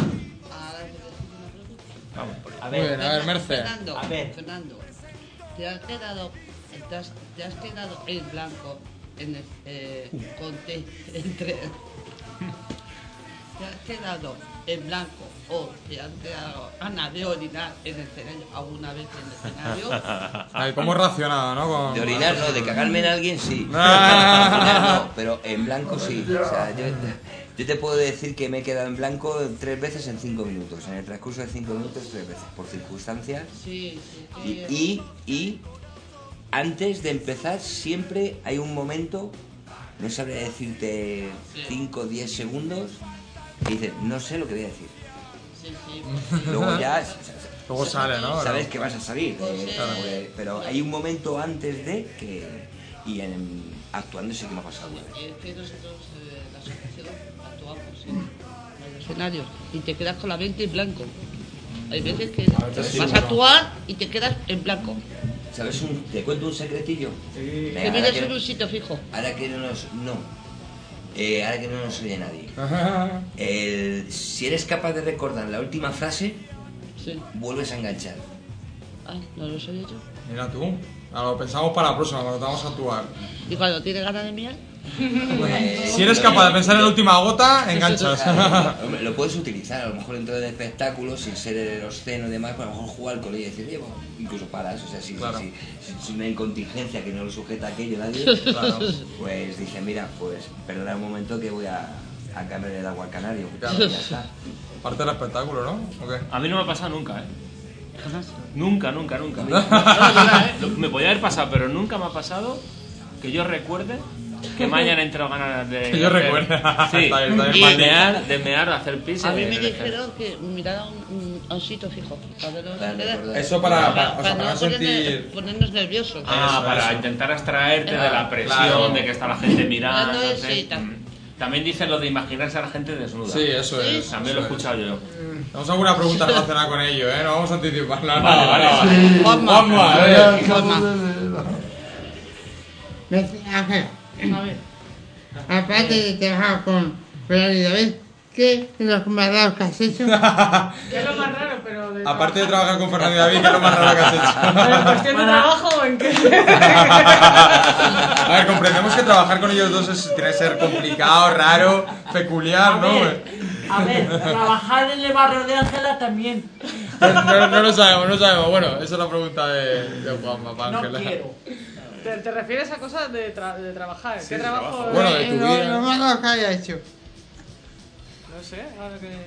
Vamos por ahí. Muy bien, a ver, Merce. Fernando, A ver. Fernando, te has quedado en blanco en el entre te has quedado en blanco o te has quedado ganas de orinar en el escenario alguna vez en el escenario? Ay, ¿cómo he reaccionado, no? De orinar no, de cagarme en alguien sí. De orinar no, pero en blanco sí. O sea, yo te puedo decir que me he quedado en blanco 3 veces en 5 minutos. En el transcurso de 5 minutos 3 veces, por circunstancias. Sí. Y antes de empezar siempre hay un momento, no sabría decirte 5 o 10 segundos, que dices, no sé lo que voy a decir. Luego ya luego sale, ¿no? Sabes que vas a salir, pero hay un momento antes de que... Y actuando sí que me ha pasado. Es que nosotros, la asociación, actuamos en los escenarios y te quedas con la mente en blanco. Hay veces que vas a actuar y te quedas en blanco. ¿Sabes? Te cuento un secretillo. Te miras en un sitio fijo. Ahora que no nos oye nadie. Si eres capaz de recordar la última frase, vuelves a enganchar. Ah, no lo sabía yo. Mira tú, lo pensamos para la próxima, cuando te vamos a actuar. ¿Y cuando tienes ganas de mirar? Pues, si eres capaz de pensar en la última gota, enganchas. Hombre, lo puedes utilizar, a lo mejor dentro del espectáculo, sin ser obsceno y demás, pues a lo mejor jugar con ella y decir, oye, pues, incluso paras, o sea, si no hay contingencia que no lo sujeta aquello nadie, pues dice, mira, pues perdona un momento que voy a cambiar el agua al canario. Claro. Ya está. Parte del espectáculo, ¿no? ¿O qué? A mí no me ha pasado nunca, Jamás. Nunca. Me podía haber pasado, pero nunca me ha pasado que yo recuerde que me hayan entrado ganas de... Que yo recuerde. Sí, de mear, de hacer pis. A mí me dijeron que mirara a un sitio fijo. Eso para no sentir... Ponernos nerviosos. Para intentar extraerte de la presión, de que está la gente mirando. También dicen lo de imaginarse a la gente desnuda. Sí, eso es. También lo he escuchado yo. Tenemos alguna pregunta relacionada con ello, ¿eh? No vamos a anticiparla. Vale. Juanma, A ver. Ángel, A ver. aparte de trabajar con Fran y David, ¿qué es lo más raro que has hecho? ¿Qué es lo más raro? Pero aparte de trabajar con Fernando y David, ¿qué es lo más raro que has hecho? ¿En cuestión de trabajo o en qué? A ver, comprendemos que trabajar con ellos dos tiene que ser complicado, raro, peculiar, ¿no? A ver, trabajar en el barrio de Ángela también. No lo sabemos. Bueno, esa es la pregunta de Juanma para Ángela. No quiero. ¿Te refieres a cosas de trabajar? Sí, ¿Qué trabajo? Bueno, de tu vida. Lo más raro que haya hecho. No sé, ahora que...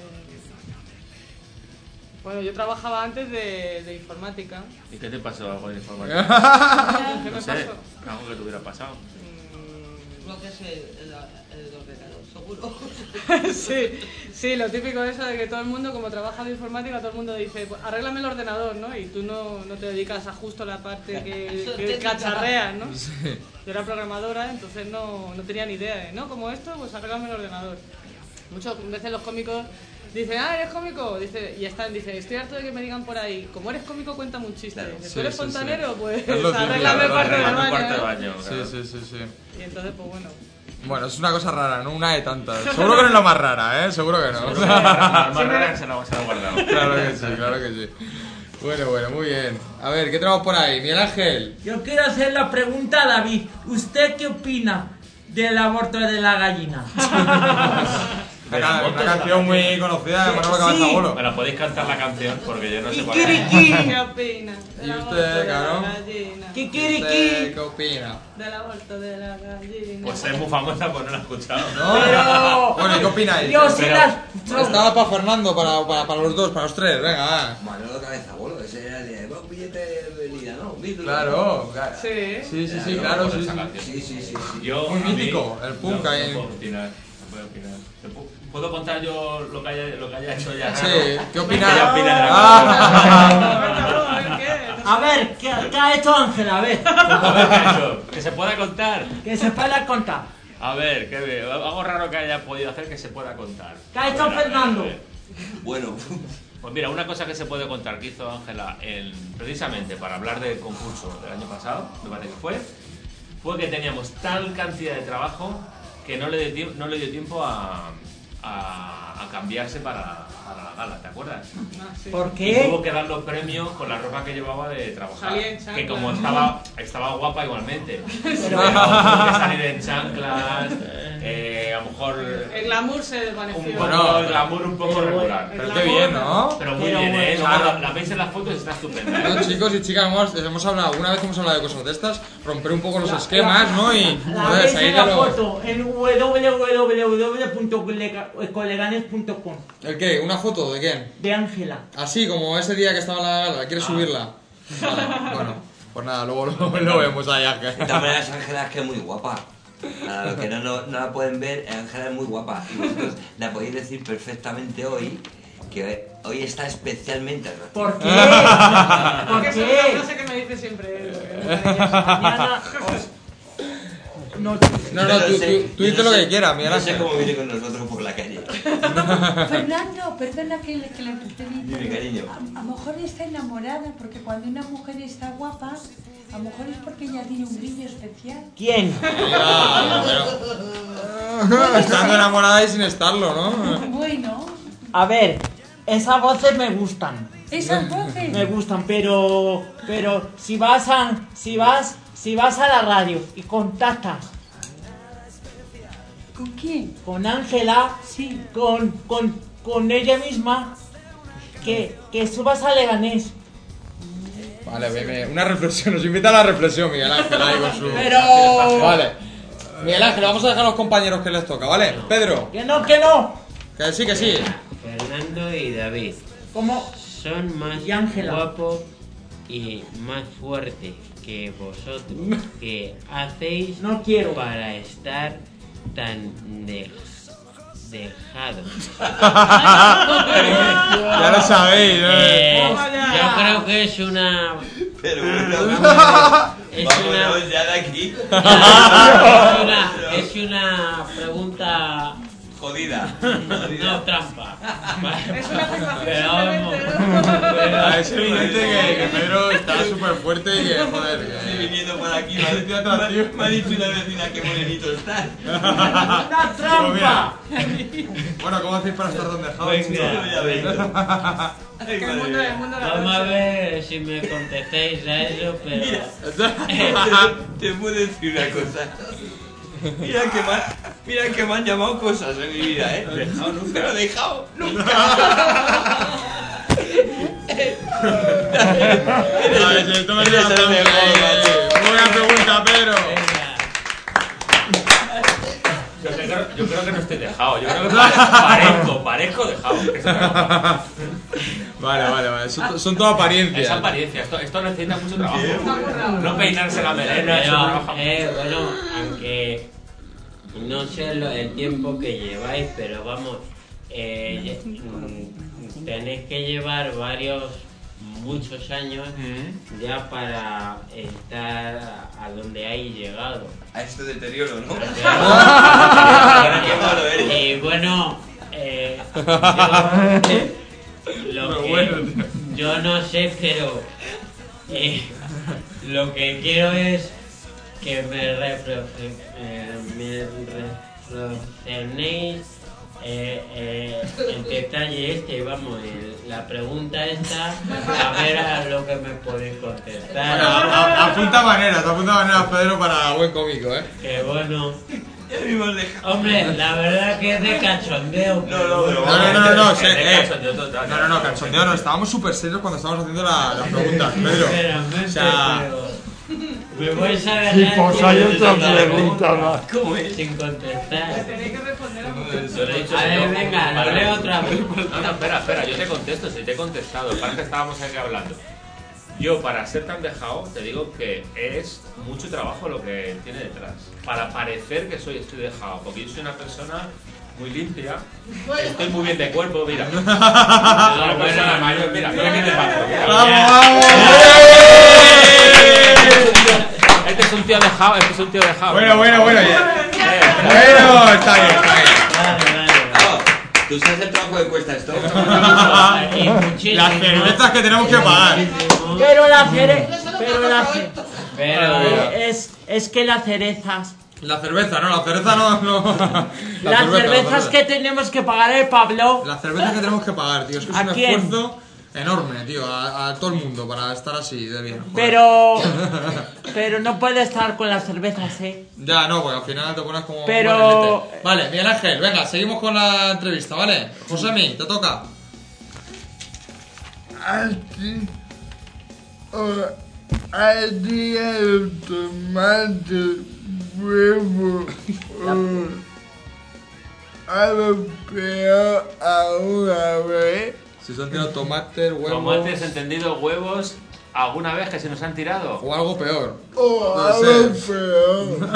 Bueno, yo trabajaba antes de informática. ¿Y qué te pasó algo de informática? ¿Qué me No sé, pasó? algo que te hubiera pasado. Lo que es el ordenador, seguro. Sí, lo típico eso de que todo el mundo, como trabaja de informática, todo el mundo dice, pues, arréglame el ordenador, ¿no? Y tú no te dedicas a justo la parte que cacharreas, ¿no? Sí. Yo era programadora, entonces no tenía ni idea de, ¿no? Como esto, pues arréglame el ordenador. Muchas veces los cómicos dicen, ¿eres cómico? Dice, estoy harto de que me digan por ahí, como eres cómico, cuéntame un chiste. Claro. ¿Tú eres fontanero? Pues Es arréglame el cuarto de Arréglame baño. claro. Sí. Y entonces, pues bueno. Bueno, es una cosa rara, ¿no? Una de tantas. Seguro que no es la más rara, ¿eh? Seguro que no. La más rara se la ha guardado. Claro que sí. Bueno, muy bien. A ver, ¿qué tenemos por ahí? Miguel Ángel. Yo quiero hacer la pregunta a David. ¿Usted qué opina del aborto de la gallina? Una canción muy conocida de Manuel Cabezabolo. Bueno, podéis cantar la canción porque yo no sé cuál Kikiriki. ¿Qué opina? ¿Y usted, cabrón? Kikiriki. ¿Qué opina? Del aborto de la gallina. Pues es muy famosa, pues no la he escuchado. Pero... Bueno, ¿y qué opináis? Yo sí Estaba para Fernando, para los dos, para los tres, venga, va. Manolo Cabezabolo, ese era el de un billete de venida, ¿no? Claro. Sí, claro. Sí. Yo, Muy mítico, el punk ahí. No puedo opinar. ¿Puedo contar yo lo que haya hecho ya? Sí, ¿qué ¿Qué opinas? ella opina de la A ver, ¿qué ha hecho Ángela? A ver. A ver, ¿qué ha hecho? Que se pueda contar. Que se pueda contar. A ver, algo raro que haya podido hacer que se pueda contar. ¿Qué ha hecho Fernando? Bueno. Pues mira, una cosa que se puede contar que hizo Ángela precisamente para hablar del concurso del año pasado, me parece que fue que teníamos tal cantidad de trabajo que no le dio tiempo a cambiarse para la gala, ¿te acuerdas? Sí. ¿Por Y qué? tuvo que dar los premios con la ropa que llevaba de trabajar. Salía en chanclas. Que como estaba guapa igualmente. Pero tuvo que salir en chanclas, a lo mejor El glamour se desvaneció. el glamour un poco regular. Pero qué bien, ¿no? Pero muy bien, ¿eh? Luego la veis en las fotos y está estupenda. No, chicos y chicas, hemos hablado, una vez hemos hablado de cosas de estas, romper un poco los esquemas, ¿no? Y La veis en la foto en www.coleganes.com. ¿El qué? ¿Una foto de quién? De Ángela. Así como ese día que estaba en la gala, ¿quieres subirla? Vale, bueno, pues nada, luego lo vemos ahí, Ángel. De todas maneras, Ángela es que es muy guapa. Para los que no la pueden ver, Ángela es muy guapa. Y vosotros la podéis decir perfectamente hoy, que hoy está especialmente atractiva. ¿Por qué? Porque esa es una frase que me dice siempre. Mañana No, tú dices lo que quieras, Miguel No sé Ángel. cómo viene con nosotros por la calle. Fernando, perdona que le Dime, cariño. A lo mejor está enamorada, porque cuando una mujer está guapa, a lo mejor es porque ella tiene un brillo especial. ¿Quién? Estando enamorada y sin estarlo, ¿no? Bueno. A ver, esas voces me gustan. Esas voces. Me gustan, pero si vas a la radio y contactas. ¿Con quién? Con Ángela, sí. Con ella misma, que subas a Leganés. Vale, una reflexión, nos invita a la reflexión, Miguel Ángel, ahí con su... Pero... Vale. Miguel Ángel, vamos a dejar a los compañeros que les toca, ¿vale? Pedro. Que no, que no. Que sí, que sí. Fernando y David. ¿Cómo? Son más guapos y más fuertes que vosotros. ¿Qué hacéis para estar tan dejados? Ya lo sabéis, ¿no? Yo creo que es una... Pero bueno, vámonos ya de aquí. Es una pregunta... Jodida. No trampa. Es una afirmación Pero simplemente. Es evidente que Pedro está súper fuerte y que, joder, Estoy viniendo por aquí, me ha dicho una vecina que morenito está. ¡Una trampa! Bueno, ¿cómo hacéis para estar tan dejados? Vamos a ver si me contestáis a eso, pero... Te puedo decir una cosa. Mira que me han llamado cosas en mi vida, ¿eh? Dejado nunca. Pero dejado nunca. Buena pregunta, Pedro. Yo creo que no estoy dejado, yo creo que parezco dejado. Vale, son todo apariencias. Es apariencia, esto necesita mucho trabajo. No peinarse la melena, eso trabaja mucho. Bueno, aunque no sé el tiempo que lleváis, pero vamos, tenéis que llevar muchos años ya para estar a donde hay llegado. A este deterioro, ¿no? Y bueno, yo no sé, pero lo que quiero es que me reflexionéis el detalle vamos, la pregunta esta, a ver a lo que me podéis contestar. Bueno, apunta maneras, Pedro, para buen cómico, ¿eh? Que bueno. Hombre, la verdad que es de cachondeo. No, cachondeo no, estábamos súper serios cuando estábamos haciendo las preguntas, Pedro. O sea, me voy a saber. Sí, pues hay otra pregunta más. ¿Cómo es? Sin contestar. Tenéis que responder a A ver, venga, lo leo otra vez. No, espera, yo te contesto, si te he contestado. Para que estábamos aquí hablando. Yo, para ser tan dejado, te digo que es mucho trabajo lo que tiene detrás. Para parecer que estoy dejado, porque yo soy una persona muy limpia, estoy muy bien de cuerpo, mira. Soy una persona mayor, mira qué te pasa. ¡Vamos! Este es un tío dejado, Bueno, está bien. ¿Tú sabes el trabajo que cuesta esto? Las cervezas que tenemos que pagar. Es que las cerezas. La cerveza no. Las cervezas que tenemos que pagar, Pablo. Las cervezas que tenemos que pagar, tío. Es que es ¿A un quién? esfuerzo enorme, tío, a todo el mundo para estar así de bien. Pero no puede estar con las cervezas, Ya, no, porque al final te pones como... Pero... Vale, Miguel Ángel, venga, seguimos con la entrevista, ¿vale? Josemi, te toca. Así, haría el tomate, huevo, a lo peor ahora, ¿ves? Si se han tirado tomates, huevos... Tomates, entendido, huevos... ¿Alguna vez que se nos han tirado? O algo peor. O algo peor.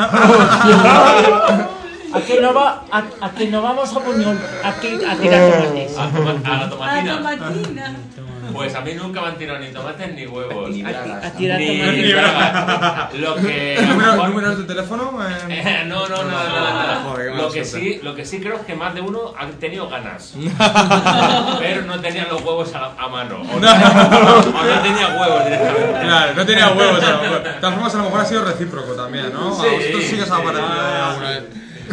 ¿A que no vamos a Buñol a tirar tomates? A la tomatina. A la tomatina. Pues a mí nunca me han tirado ni tomates ni huevos. A tirar Ni tomates. bragas. Lo que... ¿Números de teléfono? No. Joder, qué mala suerte. Lo que sí creo es que más de uno han tenido ganas. Pero no tenían los huevos a mano. O no tenía huevos directamente. Claro, no tenía huevos a lo mejor. De todas formas, a lo mejor ha sido recíproco también, ¿no? Sí, A vosotros sí que os ha parecido alguna vez.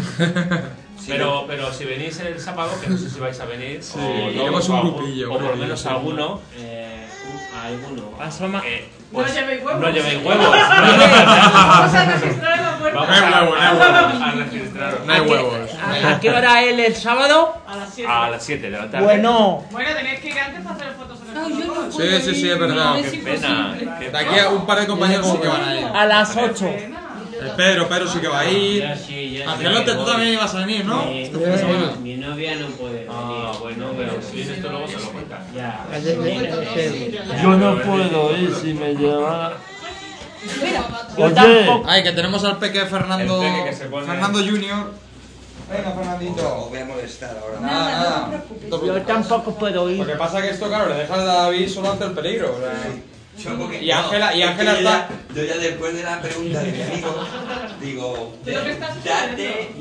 Pero si venís el sábado, que no sé si vais a venir, Sí, o llevamos un grupillo. o por lo menos sí. alguno, Alguno. Asoma. No llevéis huevos. no llevéis huevos. Vamos a registrar en la puerta. Vamos a registraros. No hay huevos. ¿A qué hora es el sábado? A las 7. A las 7 de la tarde. Bueno. Bueno, tenéis que ir antes para hacer fotos en el No, yo no protocolo. puedo Sí, ir, es verdad. no, Qué es pena. imposible. De aquí a un par de compañeros sí que van a ir. A las 8. Pedro sí que va a ir. Yo sí, Angelote, tú también ibas a venir, ¿no? Mi, Este fin de semana. mi novia no puede venir. Bueno, pero si vienes tú luego se lo cuentas. Ya. Yo no puedo ir si me lleva. Yo Oye, tampoco. Ay, que tenemos al peque Fernando. El peque que se pone- Fernando Junior. Venga, Fernandito. Os voy a molestar ahora. Nada. Yo tampoco puedo Lo ir. que pasa es que esto, claro, le dejas a David solo ante el peligro. O sea, Yo porque- Y Ángela- y es Ángela que está- Yo ya después de la pregunta de mi amigo, digo, date.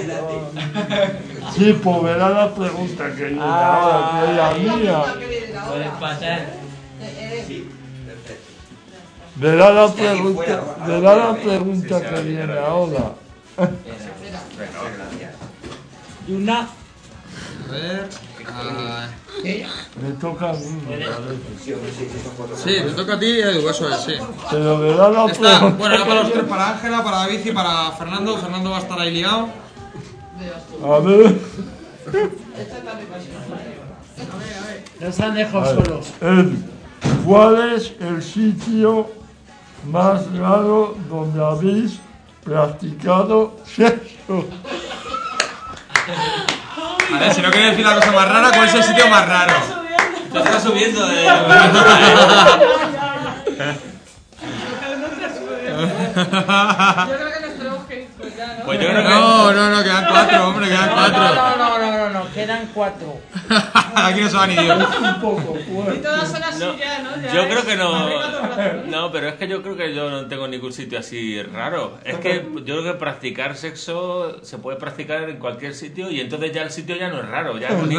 sí, pues verá la pregunta que viene ahora, que es la mía. Puedes pasar. Sí, perfecto. Verá la Está aquí pregunta, fuera, verá la ahora, pregunta que viene ahora. Gracias. Y una. a ver. Me toca a mí, me parece. Sí, te toca a ti, Edu, eso es, sí. Pero verá la Está, pregunta. bueno, era para los tres, para Ángela, para David y para Fernando. Fernando va a estar ahí liado. A ver. Nos han dejado A ver, solos. Edu, ¿cuál es el sitio más raro donde habéis practicado sexo? Vale, si no quieres decir la cosa más rara, ¿cuál es el sitio más raro? Te está subiendo de... Yo creo que nos tenemos que ir pues ya, ¿no? Pues yo creo que... No, quedan 4, hombre, quedan 4. No, quedan 4. Aquí no se va ni Dios. Un poco fuerte. Y todas son así No, ya, ¿no? Ya yo es creo que no. arriba todo el rato, ¿no? No, pero es que yo creo que yo no tengo ningún sitio así raro. Es que yo creo que practicar sexo se puede practicar en cualquier sitio y entonces ya el sitio ya no es raro. Ya es bonito.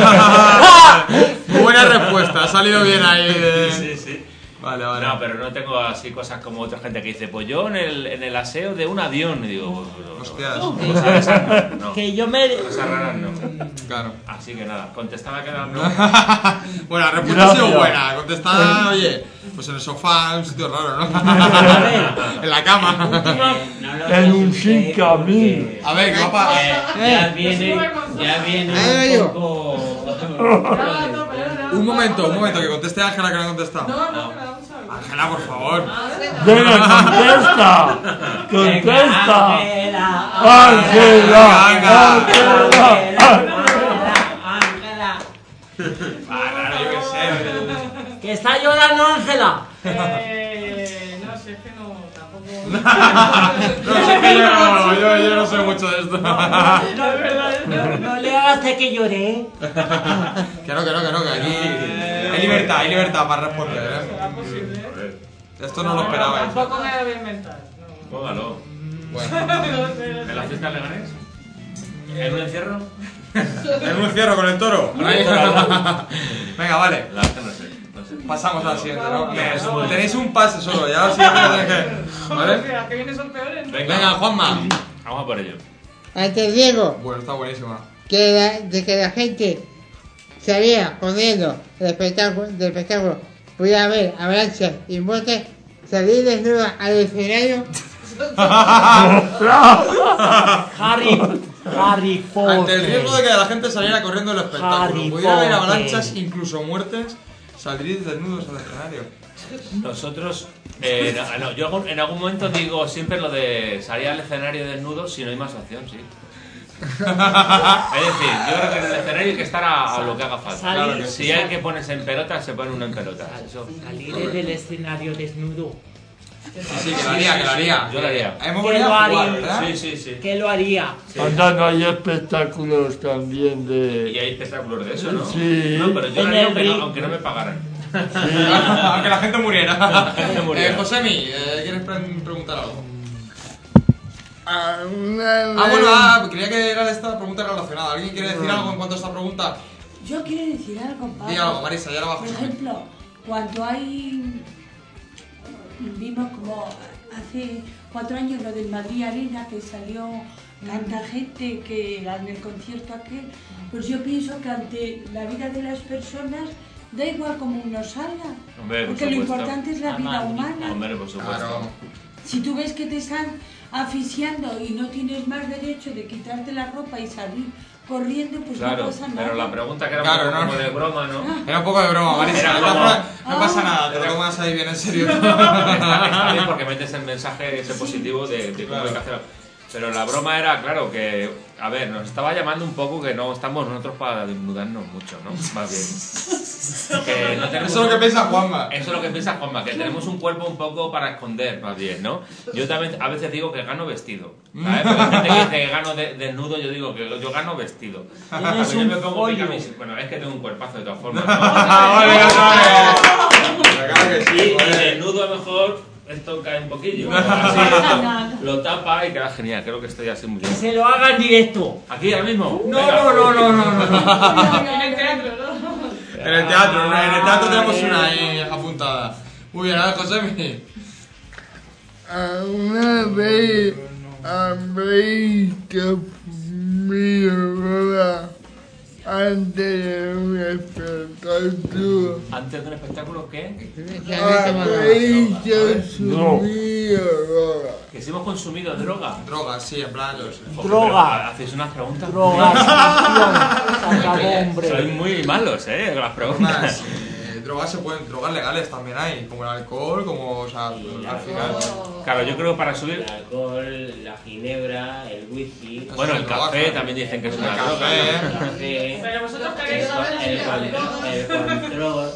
Muy buena respuesta, ha salido bien ahí. Sí. Vale. No, pero no tengo así cosas como otra gente que dice, pues yo en el aseo de un avión. Y digo, Hostias. cosas esas no. Que yo me. Cosas raras no. Claro. Así que nada, contestaba quedando. Bueno, la respuesta ha sido buena. Contestada, oye, pues en el sofá, en un sitio raro, ¿no? En la cama. En un sin camino. A ver, ¿qué va a Ya viene un poco. Un momento, que conteste Ángela que no ha contestado. No, Ángela, por favor. Venga, contesta. Ángela. Claro, yo qué sé. Que está llorando Ángela. no sé, es que no, tampoco. No sé que yo no sé mucho de esto. No le hagas que llore. Que no, que aquí hay libertad para responder, ¿eh? Esto no lo esperaba. Tampoco me lo voy a inventar. Póngalo. Bueno. ¿En la fiesta le ganéis? ¿En un encierro? En un encierro con el toro. Venga, vale. La verdad no sé. Pasamos a la siguiente, ¿no? Tenéis un pase solo, ya la siguiente tenéis que... ¿Vale? Que viene son peores, ¿no? Venga, Juanma. Vamos a por ello. Antes Diego, Bueno, está buenísima. de que la gente salía corriendo del espectáculo, podía haber avalanchas y muertes, salir desnuda al escenario. Harry Potter. Ante el riesgo de que la gente saliera corriendo del espectáculo, Harry pudiera haber Potter. avalanchas, incluso muertes, saldréis desnudos al escenario. Nosotros, no, yo en algún momento digo siempre lo de salir al escenario desnudo si no hay más opción, sí. Es decir, yo creo que en el escenario hay que estar a lo que haga falta. Claro que si hay que ponerse en pelotas, se pone uno en pelotas. Eso. Salir del escenario desnudo. Sí, que lo haría. Yo lo haría. Hemos ¿Qué venido lo a haría? jugar, ¿verdad? Sí. ¿Qué lo haría? Anda, no hay espectáculos también de... Y hay espectáculos de eso, ¿no? Sí. No, pero yo lo haría aunque no me pagaran. Aunque la gente muriera. La gente muriera. Josemi, ¿quieres preguntar algo? Creía que era esta pregunta relacionada. ¿Alguien quiere decir algo en cuanto a esta pregunta? Yo quiero decir algo, Pablo. Di algo, Marisa, ya la bajo. Por ejemplo, cuando vimos como hace 4 años lo del Madrid Arena, que salió tanta gente que en el concierto aquel, pues yo pienso que ante la vida de las personas da igual cómo uno salga, Hombre, por porque lo supuesto. importante es la vida humana. Hombre, por supuesto. Claro. Si tú ves que te están asfixiando y no tienes más derecho de quitarte la ropa y salir corriendo, pues Claro, no pasa nada. pero la pregunta que era Claro, un poco no. como de broma, ¿no? Era un poco de broma, Marisa. Era No, como- no pasa nada, te lo tomas ahí bien en serio. Está bien porque metes el mensaje ese positivo de cómo hay que hacerlo. Pero la broma era, claro, que, a ver, nos estaba llamando un poco que no estamos nosotros para desnudarnos mucho, ¿no? Más bien. Que no tenemos Eso es lo que piensa Juanma. Eso es lo que piensa Juanma, que tenemos un cuerpo un poco para esconder, más bien, ¿no? Yo también a veces digo que gano vestido, ¿sabes? Porque hay gente que dice que gano desnudo, yo digo que yo gano vestido. Porque yo me pongo mi camisa. Bueno, es que tengo un cuerpazo de todas formas, ¿no? Claro que sí, Y desnudo a lo mejor esto cae un poquillo. Así, lo tapa y queda genial. Creo que estoy así muy bien. Se lo haga en directo. ¿Aquí ahora mismo? No. En el teatro, ¿no? En el teatro tenemos una ahí apuntada. Muy bien, a ver, Josemi. Una vez habéis comido antes de un espectáculo. ¿Antes de un espectáculo qué? Habéis consumido droga. Que si hemos consumido droga. Droga, sí, en plan. Droga. ¿Hacéis unas preguntas? Hombre. Sois muy malos, con las preguntas. Drogas drogas legales también hay, como el alcohol, como, o sea, al final. Claro, yo creo que para subir. El alcohol, la ginebra, el whisky. Bueno, el café también dicen que es una droga. El café. Pero vosotros queréis saber El control.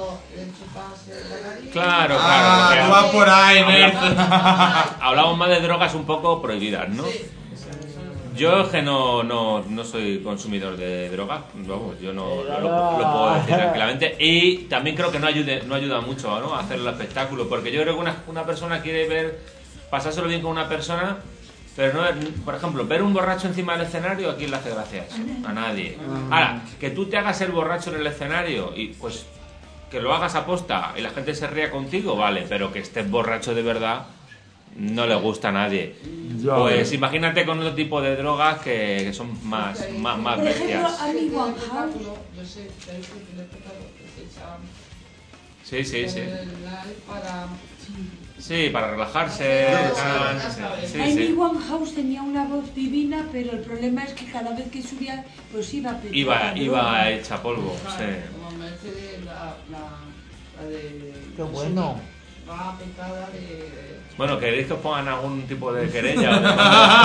Claro, Ah, claro. no va por ahí, nerd. Hablamos más de drogas un poco prohibidas, ¿no? Yo es que no soy consumidor de drogas, vamos, yo no lo puedo decir tranquilamente. Y también creo que no ayuda mucho, ¿no? A hacer el espectáculo, porque yo creo que una persona quiere pasárselo bien con una persona, pero no, por ejemplo, ver un borracho encima del escenario, ¿a quién le hace gracias? A nadie. Ahora, que tú te hagas el borracho en el escenario y pues que lo hagas a posta y la gente se ría contigo, vale, pero que estés borracho de verdad no le gusta a nadie. Ya Pues ves. imagínate con otro tipo de drogas que son más Por ejemplo, bestias. a mí One House, Yo sé, pero es que el espectáculo que se echaban Sí. el live para... Sí, para relajarse. Sí, Amy sí. Winehouse tenía una voz divina, pero el problema es que cada vez que subía, pues iba a pedir Iba hecha polvo, sí. Como me dice la de... Qué bueno. Va petada de... Bueno, ¿queréis que os pongan algún tipo de querella? Vamos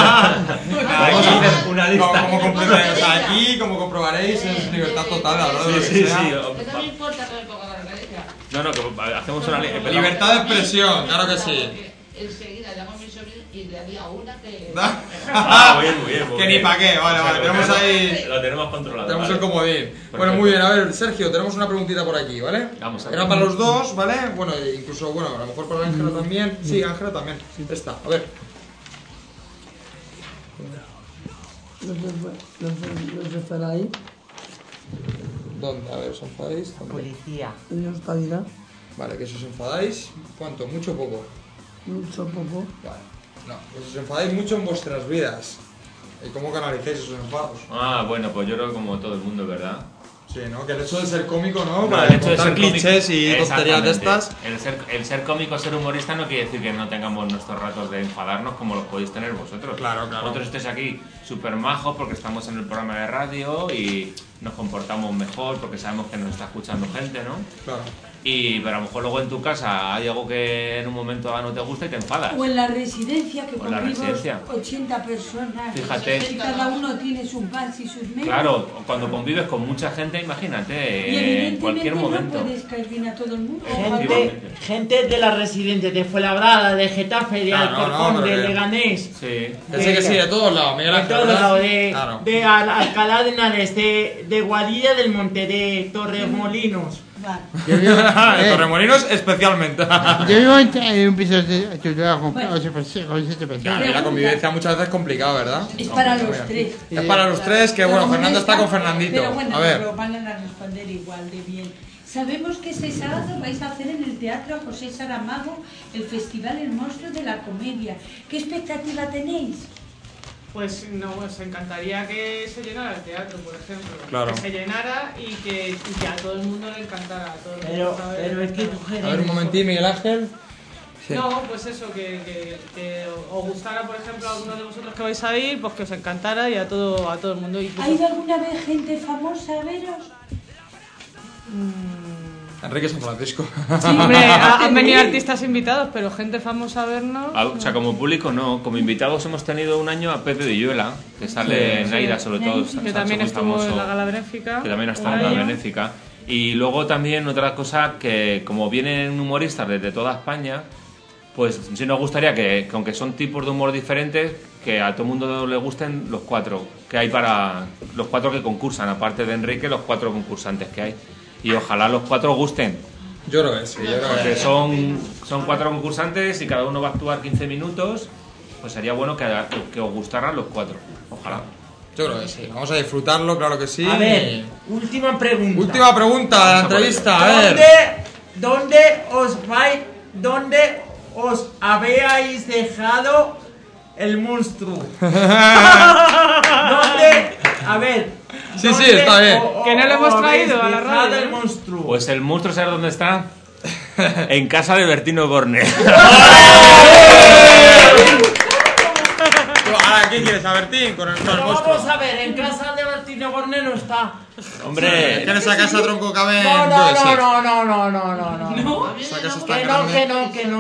a hacer una lista. Como comprobaréis, o sea, aquí, como comprobaréis, es libertad total de hablar de lo que Sí. sea. Que no me importa que me ponga la querella. No, que hacemos una lista. Libertad de expresión, claro que sí. Enseguida llamo a mi sobrino y le haría una que... Muy bien. Que ni pa' qué, vale, tenemos ahí... Lo tenemos controlado. Tenemos vale. el comodín. Bueno, muy bien, a ver, Sergio, tenemos una preguntita por aquí, ¿vale? Vamos a ver. Era para los dos, ¿vale? Bueno, incluso, bueno, a lo mejor para Ángela también. Sí, Ángela también. Esta, a ver. ¿Los esperáis? ¿Dónde? A ver, ¿os enfadáis? ¿Dónde? Policía. ¿En esta vida? Vale, que si os enfadáis, ¿cuánto? ¿Mucho o poco? Mucho poco. Vale. No, pues os enfadáis mucho en vuestras vidas. ¿Y cómo canalicéis esos enfados? Ah, bueno, pues yo creo que como todo el mundo, ¿verdad? Sí, ¿no? Que el hecho de ser cómico, ¿no? No, Para el hecho de contar ser cómico, clichés y tonterías de exactamente. estas. El ser cómico, ser humorista no quiere decir que no tengamos nuestros ratos de enfadarnos como los podéis tener vosotros. Claro. Vosotros estáis aquí súper majos porque estamos en el programa de radio y nos comportamos mejor porque sabemos que nos está escuchando gente, ¿no? Claro. Pero a lo mejor luego en tu casa hay algo que en un momento no te gusta y te enfadas. O en la residencia, que O en la convivimos residencia. 80 personas. Fíjate. Y cada uno tiene sus más y sus menos. Claro, cuando convives con mucha gente, Y imagínate, en cualquier momento. no puedes caer bien a todo el mundo. Gente de la residencia, de Fuenlabrada, de Getafe, de Alcorcón, de Leganés. Sí. Sí, de todos lados, Miguel Ángel. De todos ¿verdad? lados, de Alcalá de Henares, de Guadilla del Monte, de Torremolinos. Torremolinos especialmente. Yo vivo en un piso titulado con 8 personas. Claro, y la convivencia muchas veces es complicada, ¿verdad? Es para los tres. Es para los tres, que bueno, Fernando está con Fernandito. Pero bueno, A ver. lo van a responder igual de bien. Sabemos que este sábado vais a hacer en el Teatro José Saramago el Festival El Monstruo de la Comedia. ¿Qué expectativa tenéis? Pues nos encantaría que se llenara el teatro, por ejemplo. Claro. Que se llenara y que a todo el mundo le encantara. A todo el mundo, ¿sabes? Pero es que tú, A ver un momentín, Miguel Ángel. Sí. No, pues eso, que os gustara, por ejemplo, a alguno de vosotros que vais a ir, pues que os encantara y a todo el mundo. ¿Ha ido alguna vez gente famosa a veros? Enrique San Francisco. Sí, hombre, han venido artistas invitados, pero gente famosa a vernos. O sea, como público no, como invitados hemos tenido un año a Pepe Villuela, que sale en Aida sobre todo. Que también estuvo en la gala benéfica. Que también ha estado en la benéfica. Y luego también otra cosa que como vienen humoristas desde toda España, pues sí nos gustaría que aunque son tipos de humor diferentes, que a todo el mundo le gusten los cuatro que hay para los cuatro que concursan, aparte de Enrique, los cuatro concursantes que hay. Y ojalá los cuatro gusten. Yo creo que sí, Porque son cuatro concursantes y cada uno va a actuar 15 minutos, pues sería bueno que os gustaran los cuatro. Ojalá. Yo creo que sí. Vamos a disfrutarlo, claro que sí. A ver, última pregunta. Última pregunta de la entrevista, a ver. ¿Dónde os habéis dejado el monstruo? ¿Dónde? A ver. Sí, está bien. Que no lo hemos traído a la radio. El monstruo. Pues el monstruo, ¿sabes dónde está? En casa de Bertino Borne. Ahora, ¿qué quieres, a Bertín? Con el monstruo. Vamos a ver, en casa de Bertino Borne no está. Hombre, ¿Tienes esa casa tronco cabe? No. Esa casa está Que grande. no. Que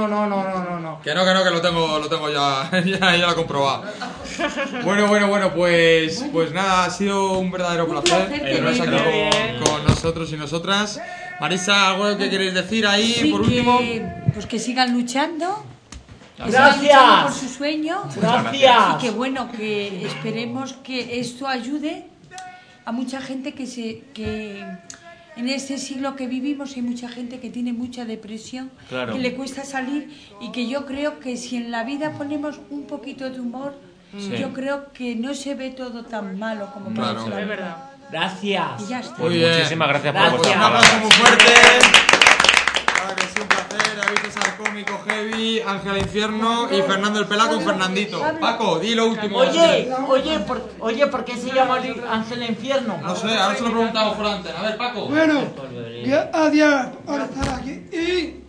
lo tengo ya lo he comprobado. Bueno, pues nada, ha sido un verdadero placer teneros aquí con nosotros y nosotras. Marisa, ¿algo que queréis decir ahí Sí, por último? Pues que sigan luchando. Que Gracias. sigan luchando por su sueño. Gracias. Y que bueno, que esperemos que esto ayude a mucha gente que en este siglo que vivimos hay mucha gente que tiene mucha depresión, Claro. que le cuesta salir y que yo creo que si en la vida ponemos un poquito de humor, Sí. yo creo que no se ve todo tan malo como Claro. parece la Es vida. verdad. Gracias. Y ya está. Pues Muy bien. muchísimas gracias por Gracias. vuestras Un aplauso palabras. muy fuerte. Claro que sí, un placer. David César Cómico Heavy, Ángel Infierno y Fernando el Pelá con Fernandito. Paco, di lo último. Oye, ¿por qué se llama Ángel Infierno? No sé, ahora se lo preguntamos por antes. A ver, Paco. Bueno, gracias por estar aquí y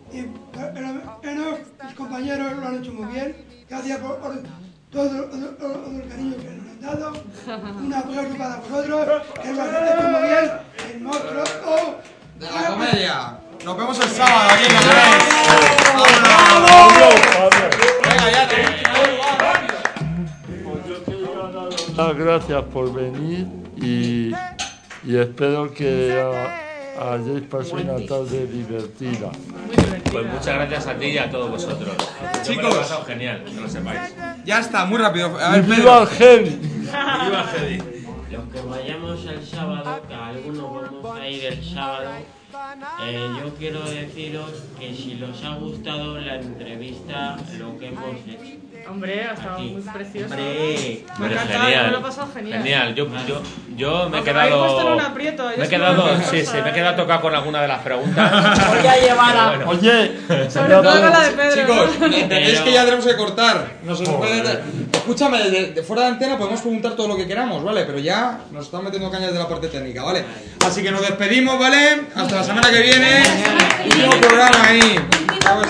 mis compañeros lo han hecho muy bien. Gracias por todo el cariño que nos han dado. Un aplauso para vosotros, que lo hacéis muy bien. El monstruo De la comedia. Nos vemos el sábado aquí en la Venga, ya Muchas gracias por venir y espero que hayáis pasado una tarde divertida. Pues muchas gracias a ti y a todos vosotros. Yo me lo he pasado genial, que lo sepáis. Ya está, muy rápido. A ver, ¡Viva Pedro. el Heavy! ¡Viva Heavy! Los que vayamos el sábado, que algunos vamos a ir el sábado, yo quiero deciros que si os ha gustado la entrevista, lo que hemos hecho. Hombre, ha estado Aquí. muy precioso. Hombre. Me ha encantado, yo me lo he pasado genial. Genial. Yo me he Os habéis puesto en quedado. un aprieto, Me he es quedado, una sí, cosa, me he quedado tocado con alguna de las preguntas. Voy a llevar a... Pero bueno. Oye, Sobre todo con la de Pedro. chicos, ¿no? entendéis que ya tenemos que cortar. No se nos puede... Escúchame, de fuera de antena podemos preguntar todo lo que queramos, ¿vale? Pero ya nos están metiendo cañas de la parte técnica, ¿vale? Así que nos despedimos, ¿vale? Hasta la semana que viene. Último programa ahí. A ver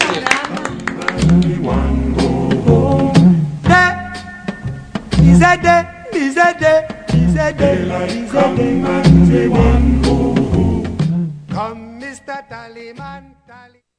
Come, Mr. Tallyman, Tally.